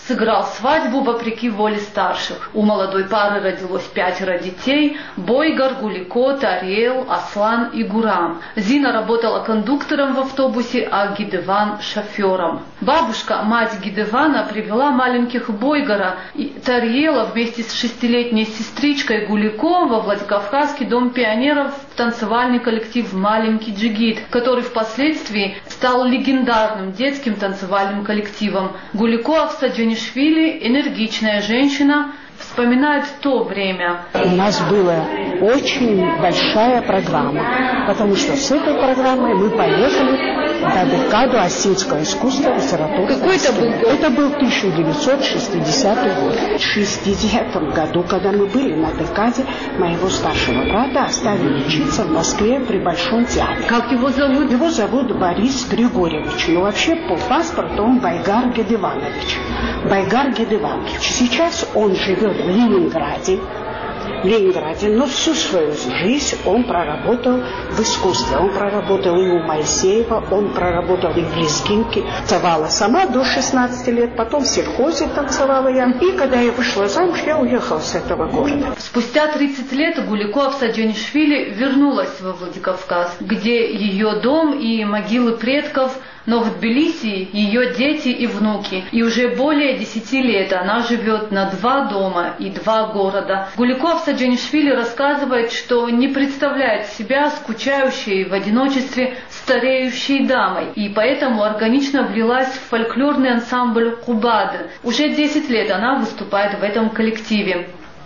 сыграл свадьбу вопреки воле старших. У молодой пары родилось пятеро детей: Бойгар, Гулико, Тариел, Аслан и Гурам. Зина работала кондуктором в автобусе, а Гидеван – шофером. Бабушка, мать Гидевана, привела маленьких Бойгара и Тариела вместе с шестилетней сестричкой Гулико во Владикавказский дом пионеров в танцевальный коллектив «Маленький джигит», который впоследствии стал легендарным детским танцевальным коллективом. Гулико Авсаджанишвили, энергичная женщина, вспоминает то время. У нас была очень большая программа, потому что с этой программой мы поехали на декаду осетинского искусства, литературы. Какой это был год? Это был тысяча девятьсот шестидесятый год. В шестидесятом году, когда мы были на декаде, моего старшего брата оставили учиться в Москве при Большом театре. Как его зовут? Его зовут Борис Григорьевич. Но вообще по паспорту он Байгар Гедеванович. Байгар Гедеванович. Сейчас он живет в Ленинграде. В Ленинграде, но всю свою жизнь он проработал в искусстве. Он проработал и у Моисеева, он проработал и в Лезгинке. Танцевала сама до шестнадцати лет, потом в сельхозе танцевала я. И когда я вышла замуж, я уехала с этого города. Спустя тридцать лет Гулико Авсаджанишвили вернулась во Владикавказ, где ее дом и могилы предков, но в Тбилиси ее дети и внуки. И уже более десяти лет она живет на два дома и два города. Гулико Авсаджанишвили рассказывает, что не представляет себя скучающей в одиночестве стареющей дамой, и поэтому органично влилась в фольклорный ансамбль «Кубады». Уже десять лет она выступает в этом коллективе.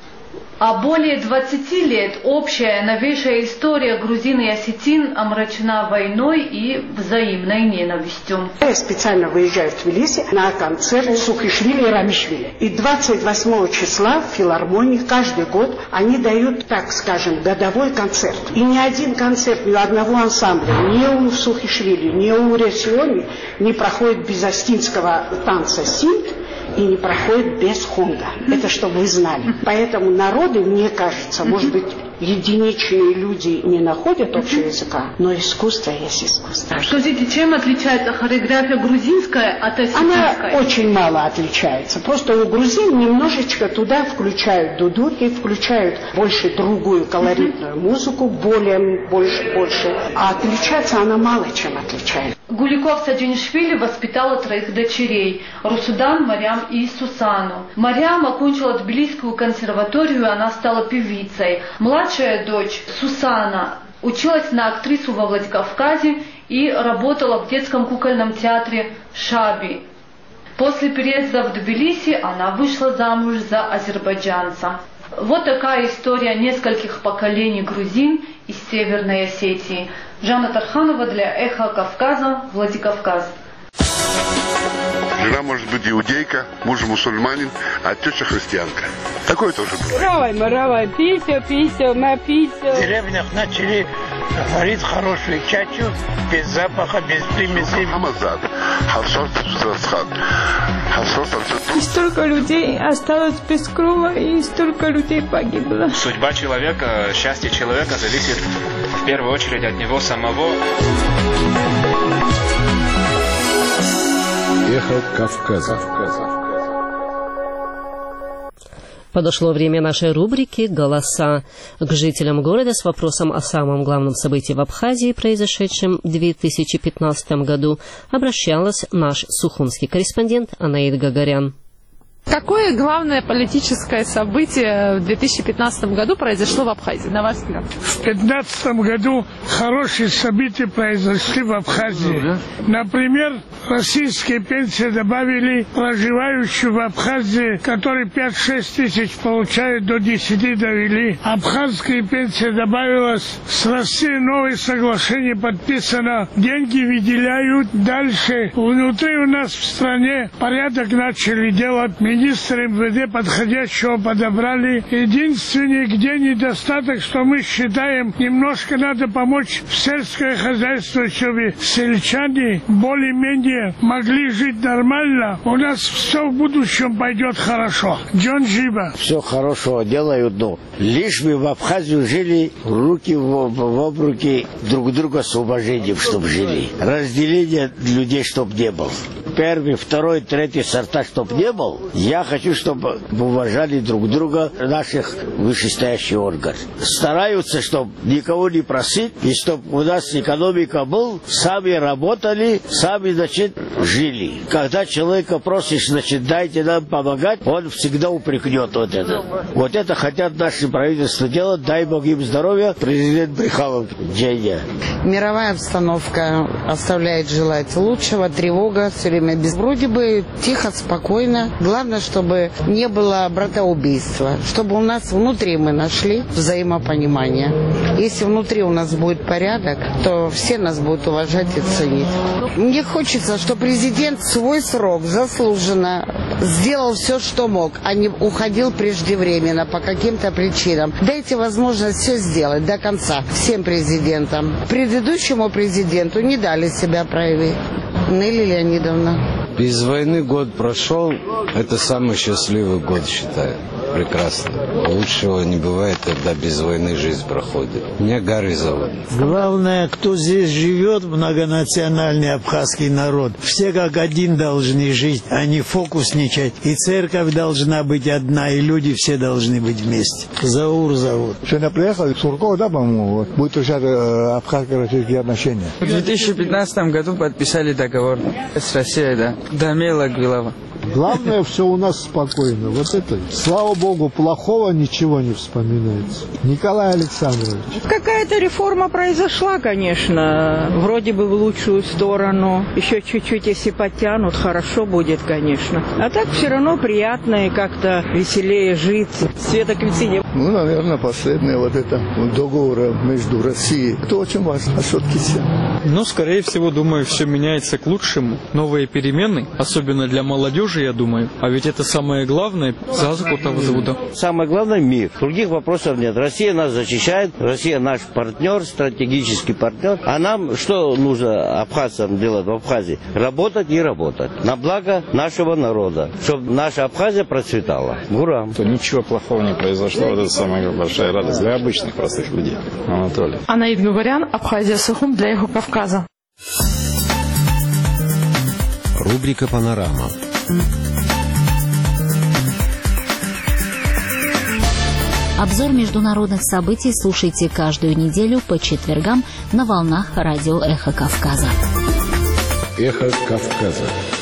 А более двадцати лет общая новейшая история грузин и осетин омрачена войной и взаимной ненавистью. Я специально выезжаю в Тбилиси на концерт Сухишвили и Рамишвили. И двадцать восьмого числа в филармонии каждый год они дают, так скажем, годовой концерт. И ни один концерт, ни одного ансамбля, ни у Сухишвили, ни у Ресиони не проходит без остинского танца синт и не проходит без хонга. Это чтобы вы знали. Поэтому народы, мне кажется, может быть, единичные люди не находят общего языка, но искусство есть искусство. Скажите, чем отличается хореография грузинская от осетинской? Она очень мало отличается. Просто у грузин немножечко туда включают дудуки, включают больше другую колоритную музыку, более, больше, больше. А отличаться она мало чем отличается. Гулико Авсаджанишвили воспитала троих дочерей – Русудан, Марьям и Сусану. Марьям окончила Тбилисскую консерваторию, она стала певицей. Младшая дочь Сусана училась на актрису во Владикавказе и работала в детском кукольном театре «Шаби». После переезда в Тбилиси она вышла замуж за азербайджанца. Вот такая история нескольких поколений грузин из Северной Осетии. Жанна Тарханова для «Эхо Кавказа», Владикавказ. Жена может быть иудейка, муж мусульманин, а теща христианка. Такое тоже бывает. Равай, маравай, пися, пися, на пися. В деревнях начали варить хорошую чачу, без запаха, без примесей. И столько людей осталось без крова, и столько людей погибло. Судьба человека, счастье человека зависит в первую очередь от него самого. Эхо Кавказа. Подошло время нашей рубрики «Голоса». К жителям города с вопросом о самом главном событии в Абхазии, произошедшем в две тысячи пятнадцатом году, обращалась наш сухумский корреспондент Анаид Гагарян. Какое главное политическое событие в две тысячи пятнадцатом году произошло в Абхазии, на ваш взгляд? В две тысячи пятнадцатом году хорошие события произошли в Абхазии. Например, российские пенсии добавили проживающие в Абхазии, которые пять-шесть тысяч получают, до десяти довели. Абхазские пенсии добавилось. С Россией новое соглашение подписано. Деньги выделяют. Дальше внутри у нас в стране порядок начали делать. Министр эм вэ дэ подходящего подобрали. Единственное, где недостаток, что мы считаем, немножко надо помочь в сельское хозяйство, чтобы сельчане более-менее могли жить нормально. У нас все в будущем пойдет хорошо. Джон Джиба. Все хорошего делают, но лишь бы в Абхазию жили руки в, в, в руки, друг друга с уважением, чтобы жили. Разделение людей, чтобы не было. первый, второй, третий сорта, чтобы не был. Я хочу, чтобы уважали друг друга наших вышестоящих органов. Стараются, чтобы никого не просить, и чтобы у нас экономика была, сами работали, сами, значит, жили. Когда человека просишь, значит, дайте нам помогать, он всегда упрекнет вот это. Вот это хотят наши правительства делать, дай Бог им здоровья, президент Брехалов, Джейня. Мировая обстановка оставляет желать лучшего, тревога, все время без... Вроде бы тихо, спокойно. Главное, чтобы не было братоубийства, чтобы у нас внутри мы нашли взаимопонимание. Если внутри у нас будет порядок, то все нас будут уважать и ценить. Мне хочется, чтобы президент свой срок заслуженно сделал все, что мог, а не уходил преждевременно по каким-то причинам. Дайте возможность все сделать до конца всем президентам. Предыдущему президенту не дали себя проявить. Нелли Леонидовна. Без войны год прошел, это самый счастливый год, считаю. Прекрасно. Лучшего не бывает, когда без войны жизнь проходит. Меня Гарри зовут. Главное, кто здесь живет, многонациональный абхазский народ, все как один должны жить, а не фокусничать. И церковь должна быть одна, и люди все должны быть вместе. Заур зовут. Сегодня приехал Сурков, да, по-моему, будет решать абхазско-российские отношения. В две тысячи пятнадцатом году подписали договор с Россией, да. Дамела Гвилова. Главное, все у нас спокойно. Вот это. Слава Богу, плохого ничего не вспоминается. Николай Александрович. Какая-то реформа произошла, конечно. Вроде бы в лучшую сторону. Еще чуть-чуть, если подтянут, хорошо будет, конечно. А так все равно приятно и как-то веселее жить. Света Квицини. Ну, наверное, последнее вот это договор между Россией. Это очень важно. А все-таки все. Ну, скорее всего, думаю, все меняется к лучшему. Новые перемены, особенно для молодежи, я думаю. А ведь это самое главное, Зазукута Взвуда. Самое главное — мир. Других вопросов нет. Россия нас защищает, Россия наш партнер, стратегический партнер. А нам что нужно абхазцам делать в Абхазии? Работать и работать. На благо нашего народа. Чтобы наша Абхазия процветала. Гурам. То ничего плохого не произошло. Это самая большая радость для обычных простых людей. Анатолий. Анаид Губарян, Абхазия Сухум для Эхо Кавказа. Рубрика «Панорама». Обзор международных событий слушайте каждую неделю по четвергам на волнах радио «Эхо Кавказа». «Эхо Кавказа».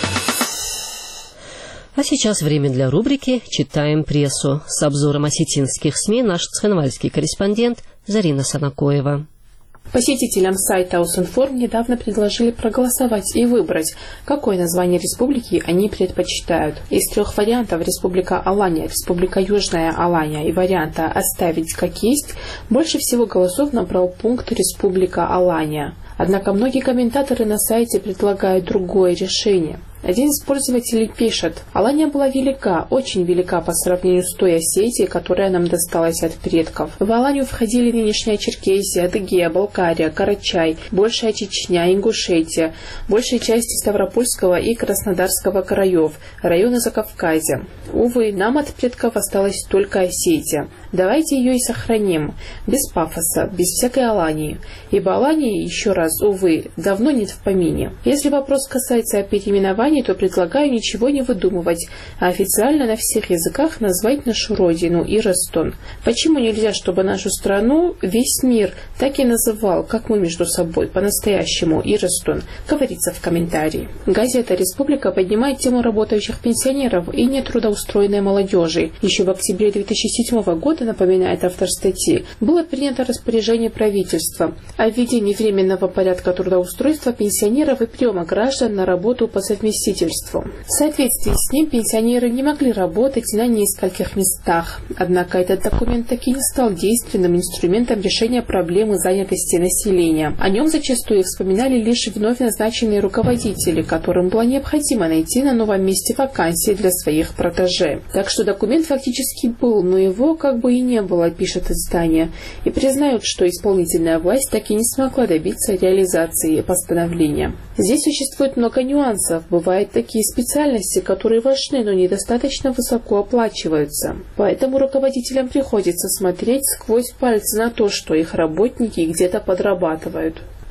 А сейчас время для рубрики «Читаем прессу». С обзором осетинских СМИ наш цхинвальский корреспондент Зарина Санакоева. Посетителям сайта Усинформ недавно предложили проголосовать и выбрать, какое название республики они предпочитают. Из трех вариантов — Республика Алания, Республика Южная Алания и варианта «Оставить как есть» — больше всего голосов набрал пункт «Республика Алания». Однако многие комментаторы на сайте предлагают другое решение. Один из пользователей пишет: «Алания была велика, очень велика по сравнению с той Осетией, которая нам досталась от предков. В Аланию входили нынешняя Черкесия, Адыгея, Балкария, Карачай, большая Чечня, Ингушетия, большая часть Ставропольского и Краснодарского краев, районы Закавказья. Увы, нам от предков осталась только Осетия. Давайте ее и сохраним, без пафоса, без всякой Алании. Ибо Алании, еще раз, увы, давно нет в помине. Если вопрос касается переименования, то предлагаю ничего не выдумывать, а официально на всех языках назвать нашу родину Иростон. Почему нельзя, чтобы нашу страну весь мир так и называл, как мы между собой, по-настоящему Иростон?» Говорится в комментарии. Газета «Республика» поднимает тему работающих пенсионеров и нетрудоустроенной молодежи. Еще в октябре две тысячи седьмого года, напоминает автор статьи, было принято распоряжение правительства о введении временного порядка трудоустройства пенсионеров и приема граждан на работу по совместительству. В соответствии с ним пенсионеры не могли работать на нескольких местах. Однако этот документ таки не стал действенным инструментом решения проблемы занятости населения. О нем зачастую вспоминали лишь вновь назначенные руководители, которым было необходимо найти на новом месте вакансии для своих протеже. Так что документ фактически был, но его как бы и не было, пишет издание. И признают, что исполнительная власть так и не смогла добиться реализации постановления. Здесь существует много нюансов. Бывают такие специальности, которые важны, но недостаточно высоко оплачиваются. Поэтому руководителям приходится смотреть сквозь пальцы на то, что их работники где-то подрабатывают.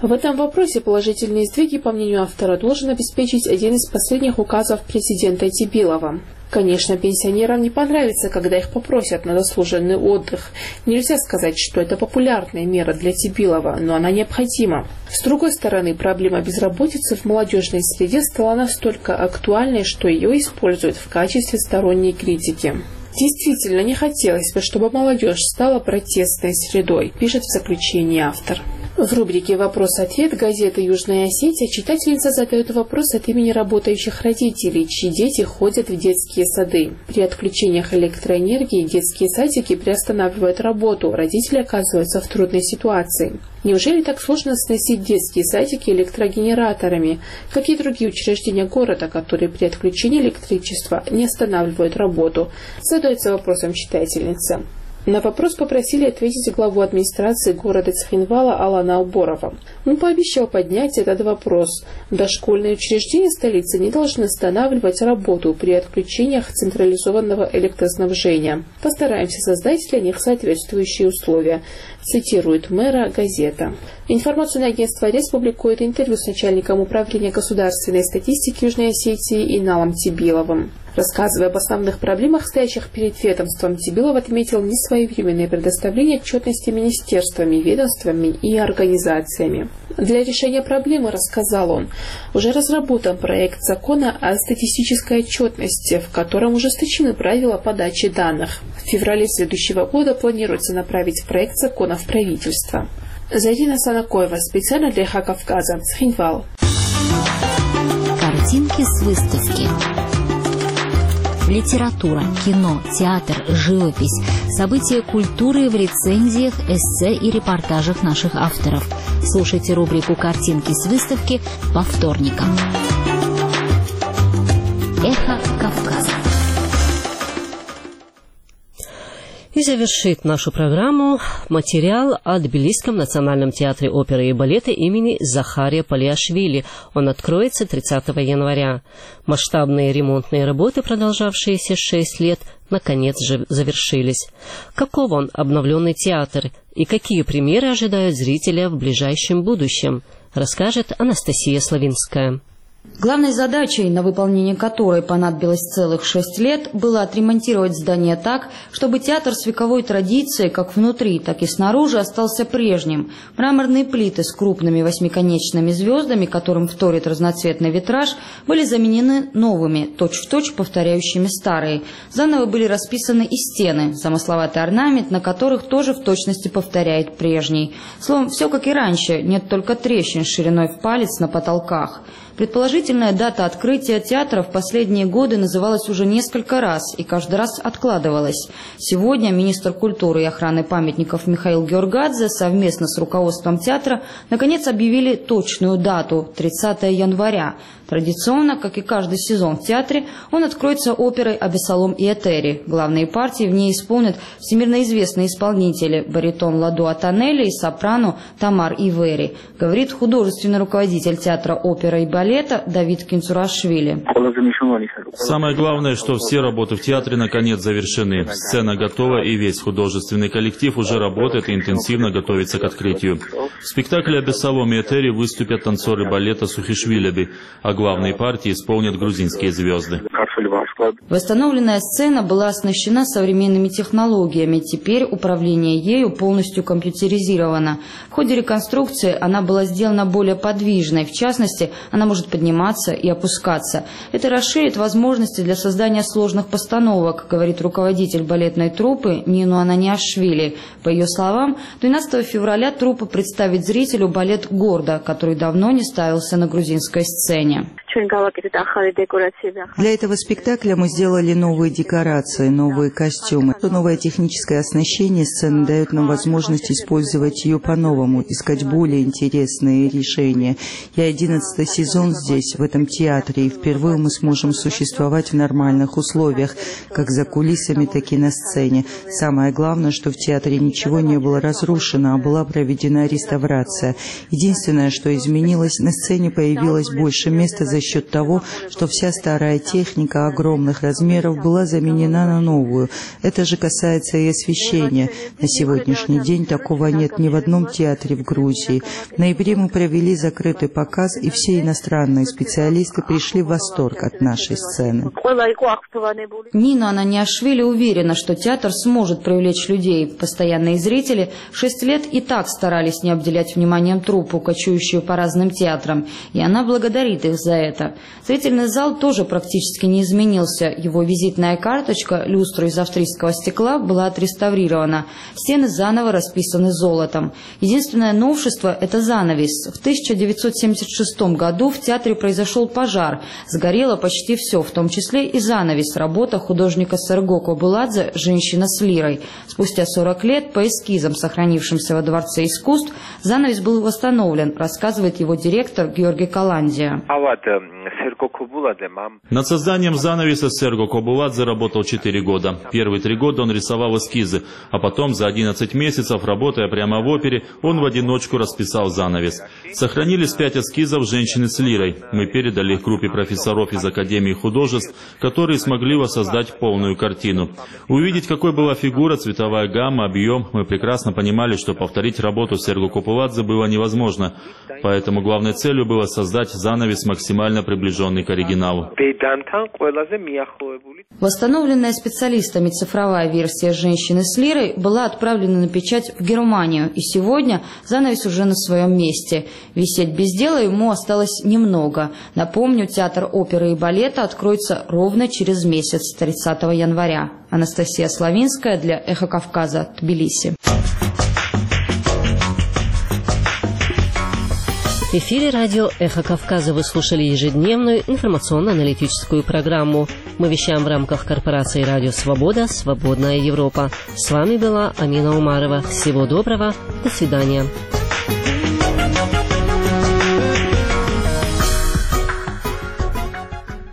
В этом вопросе положительные сдвиги, по мнению автора, должен обеспечить один из последних указов президента Тибилова. Конечно, пенсионерам не понравится, когда их попросят на заслуженный отдых. Нельзя сказать, что это популярная мера для Тибилова, но она необходима. С другой стороны, проблема безработицы в молодежной среде стала настолько актуальной, что ее используют в качестве сторонней критики. Действительно, не хотелось бы, чтобы молодежь стала протестной средой, пишет в заключении автор. В рубрике «Вопрос-ответ» газеты «Южная Осетия» читательница задает вопрос от имени работающих родителей, чьи дети ходят в детские сады. При отключениях электроэнергии детские садики приостанавливают работу, родители оказываются в трудной ситуации. Неужели так сложно сносить детские садики электрогенераторами? Какие другие учреждения города, которые при отключении электричества не останавливают работу? Задается вопросом читательница. На вопрос попросили ответить главу администрации города Цхинвала Алана Уборова. Он пообещал поднять этот вопрос. Дошкольные учреждения столицы не должны останавливать работу при отключениях централизованного электроснабжения. Постараемся создать для них соответствующие условия, цитирует мэра газета. Информационное агентство РЕС публикует интервью с начальником управления государственной статистики Южной Осетии Иналом Тибиловым. Рассказывая об основных проблемах, стоящих перед ведомством, Тибилов отметил несвоевременное предоставление отчетности министерствами, ведомствами и организациями. Для решения проблемы, рассказал он, уже разработан проект закона о статистической отчетности, в котором ужесточены правила подачи данных. В феврале следующего года планируется направить проект закона в правительство. Зарина Санакоева, специально для Эхо Кавказа, Цхинвал. Картинки с выставки. Литература, кино, театр, живопись, события культуры в рецензиях, эссе и репортажах наших авторов. Слушайте рубрику «Картинки с выставки» по вторникам. Эхо Кавказа. И завершит нашу программу материал о Тбилисском национальном театре оперы и балета имени Захария Палиашвили. Он откроется тридцатого января. Масштабные ремонтные работы, продолжавшиеся шесть лет, наконец же завершились. Каков он, обновленный театр, и какие премьеры ожидают зрителя в ближайшем будущем, расскажет Анастасия Славинская. Главной задачей, на выполнение которой понадобилось целых шесть лет, было отремонтировать здание так, чтобы театр с вековой традицией, как внутри, так и снаружи, остался прежним. Мраморные плиты с крупными восьмиконечными звездами, которым вторит разноцветный витраж, были заменены новыми, точь-в-точь повторяющими старые. Заново были расписаны и стены, замысловатый орнамент, на которых тоже в точности повторяет прежний. Словом, все как и раньше, нет только трещин шириной в палец на потолках. Предположительная дата открытия театра в последние годы называлась уже несколько раз и каждый раз откладывалась. Сегодня министр культуры и охраны памятников Михаил Георгадзе совместно с руководством театра наконец объявили точную дату – тридцатого января. Традиционно, как и каждый сезон в театре, он откроется оперой «Абесалом и Этери». Главные партии в ней исполнят всемирно известные исполнители – баритон Ладу Атанели и сопрано Тамар Ивери, говорит художественный руководитель театра оперы и балета Давид Кинцурашвили. Самое главное, что все работы в театре наконец завершены. Сцена готова, и весь художественный коллектив уже работает и интенсивно готовится к открытию. В спектакле «Абесалом и Этери» выступят танцоры балета Сухишвилеби, а главные партии исполнят грузинские звезды. Восстановленная сцена была оснащена современными технологиями. Теперь управление ею полностью компьютеризировано. В ходе реконструкции она была сделана более подвижной. В частности, она может подниматься и опускаться. Это расширит возможности для создания сложных постановок, говорит руководитель балетной труппы Нину Ананиашвили. По ее словам, двенадцатого февраля труппа представит зрителю балет «Гордо», который давно не ставился на грузинской сцене. Для этого спектакля мы сделали новые декорации, новые костюмы. Новое техническое оснащение сцены дает нам возможность использовать ее по-новому, искать более интересные решения. Я одиннадцатый сезон здесь, в этом театре, и впервые мы сможем существовать в нормальных условиях, как за кулисами, так и на сцене. Самое главное, что в театре ничего не было разрушено, а была проведена реставрация. Единственное, что изменилось, на сцене появилось больше места защиты счет того, что вся старая техника огромных размеров была заменена на новую. Это же касается и освещения. На сегодняшний день такого нет ни в одном театре в Грузии. В ноябре мы провели закрытый показ, и все иностранные специалисты пришли в восторг от нашей сцены. Нина Ананиашвили уверена, что театр сможет привлечь людей. Постоянные зрители шесть лет и так старались не обделять вниманием труппу, кочующую по разным театрам, и она благодарит их за это. Зрительный зал тоже практически не изменился. Его визитная карточка, люстра из австрийского стекла, была отреставрирована. Стены заново расписаны золотом. Единственное новшество – это занавес. В тысяча девятьсот семьдесят шестом году в театре произошел пожар. Сгорело почти все, в том числе и занавес. Работа художника Серго Кобуладзе «Женщина с лирой». Спустя сорок лет по эскизам, сохранившимся во Дворце искусств, занавес был восстановлен, рассказывает его директор Георгий Каландия. Над созданием занавеса Серго Кобуладзе работал четыре года. Первые три года он рисовал эскизы, а потом за одиннадцать месяцев, работая прямо в опере, он в одиночку расписал занавес. Сохранились пять эскизов «Женщины с лирой». Мы передали их группе профессоров из Академии художеств, которые смогли воссоздать полную картину. Увидеть, какой была фигура, цветовая гамма, объем, мы прекрасно понимали, что повторить работу Серго Кобуладзе было невозможно. Поэтому главной целью было создать занавес, максимально приближенный к оригиналу. Восстановленная специалистами цифровая версия «Женщины с лирой» была отправлена на печать в Германию, и сегодня занавес уже на своем месте. Висеть без дела ему осталось немного. Напомню, театр оперы и балета откроется ровно через месяц, тридцатого января. Анастасия Славинская для «Эхо Кавказа», Тбилиси. В эфире радио «Эхо Кавказа» вы слушали ежедневную информационно-аналитическую программу. Мы вещаем в рамках корпорации «Радио Свобода. Свободная Европа». С вами была Амина Умарова. Всего доброго. До свидания.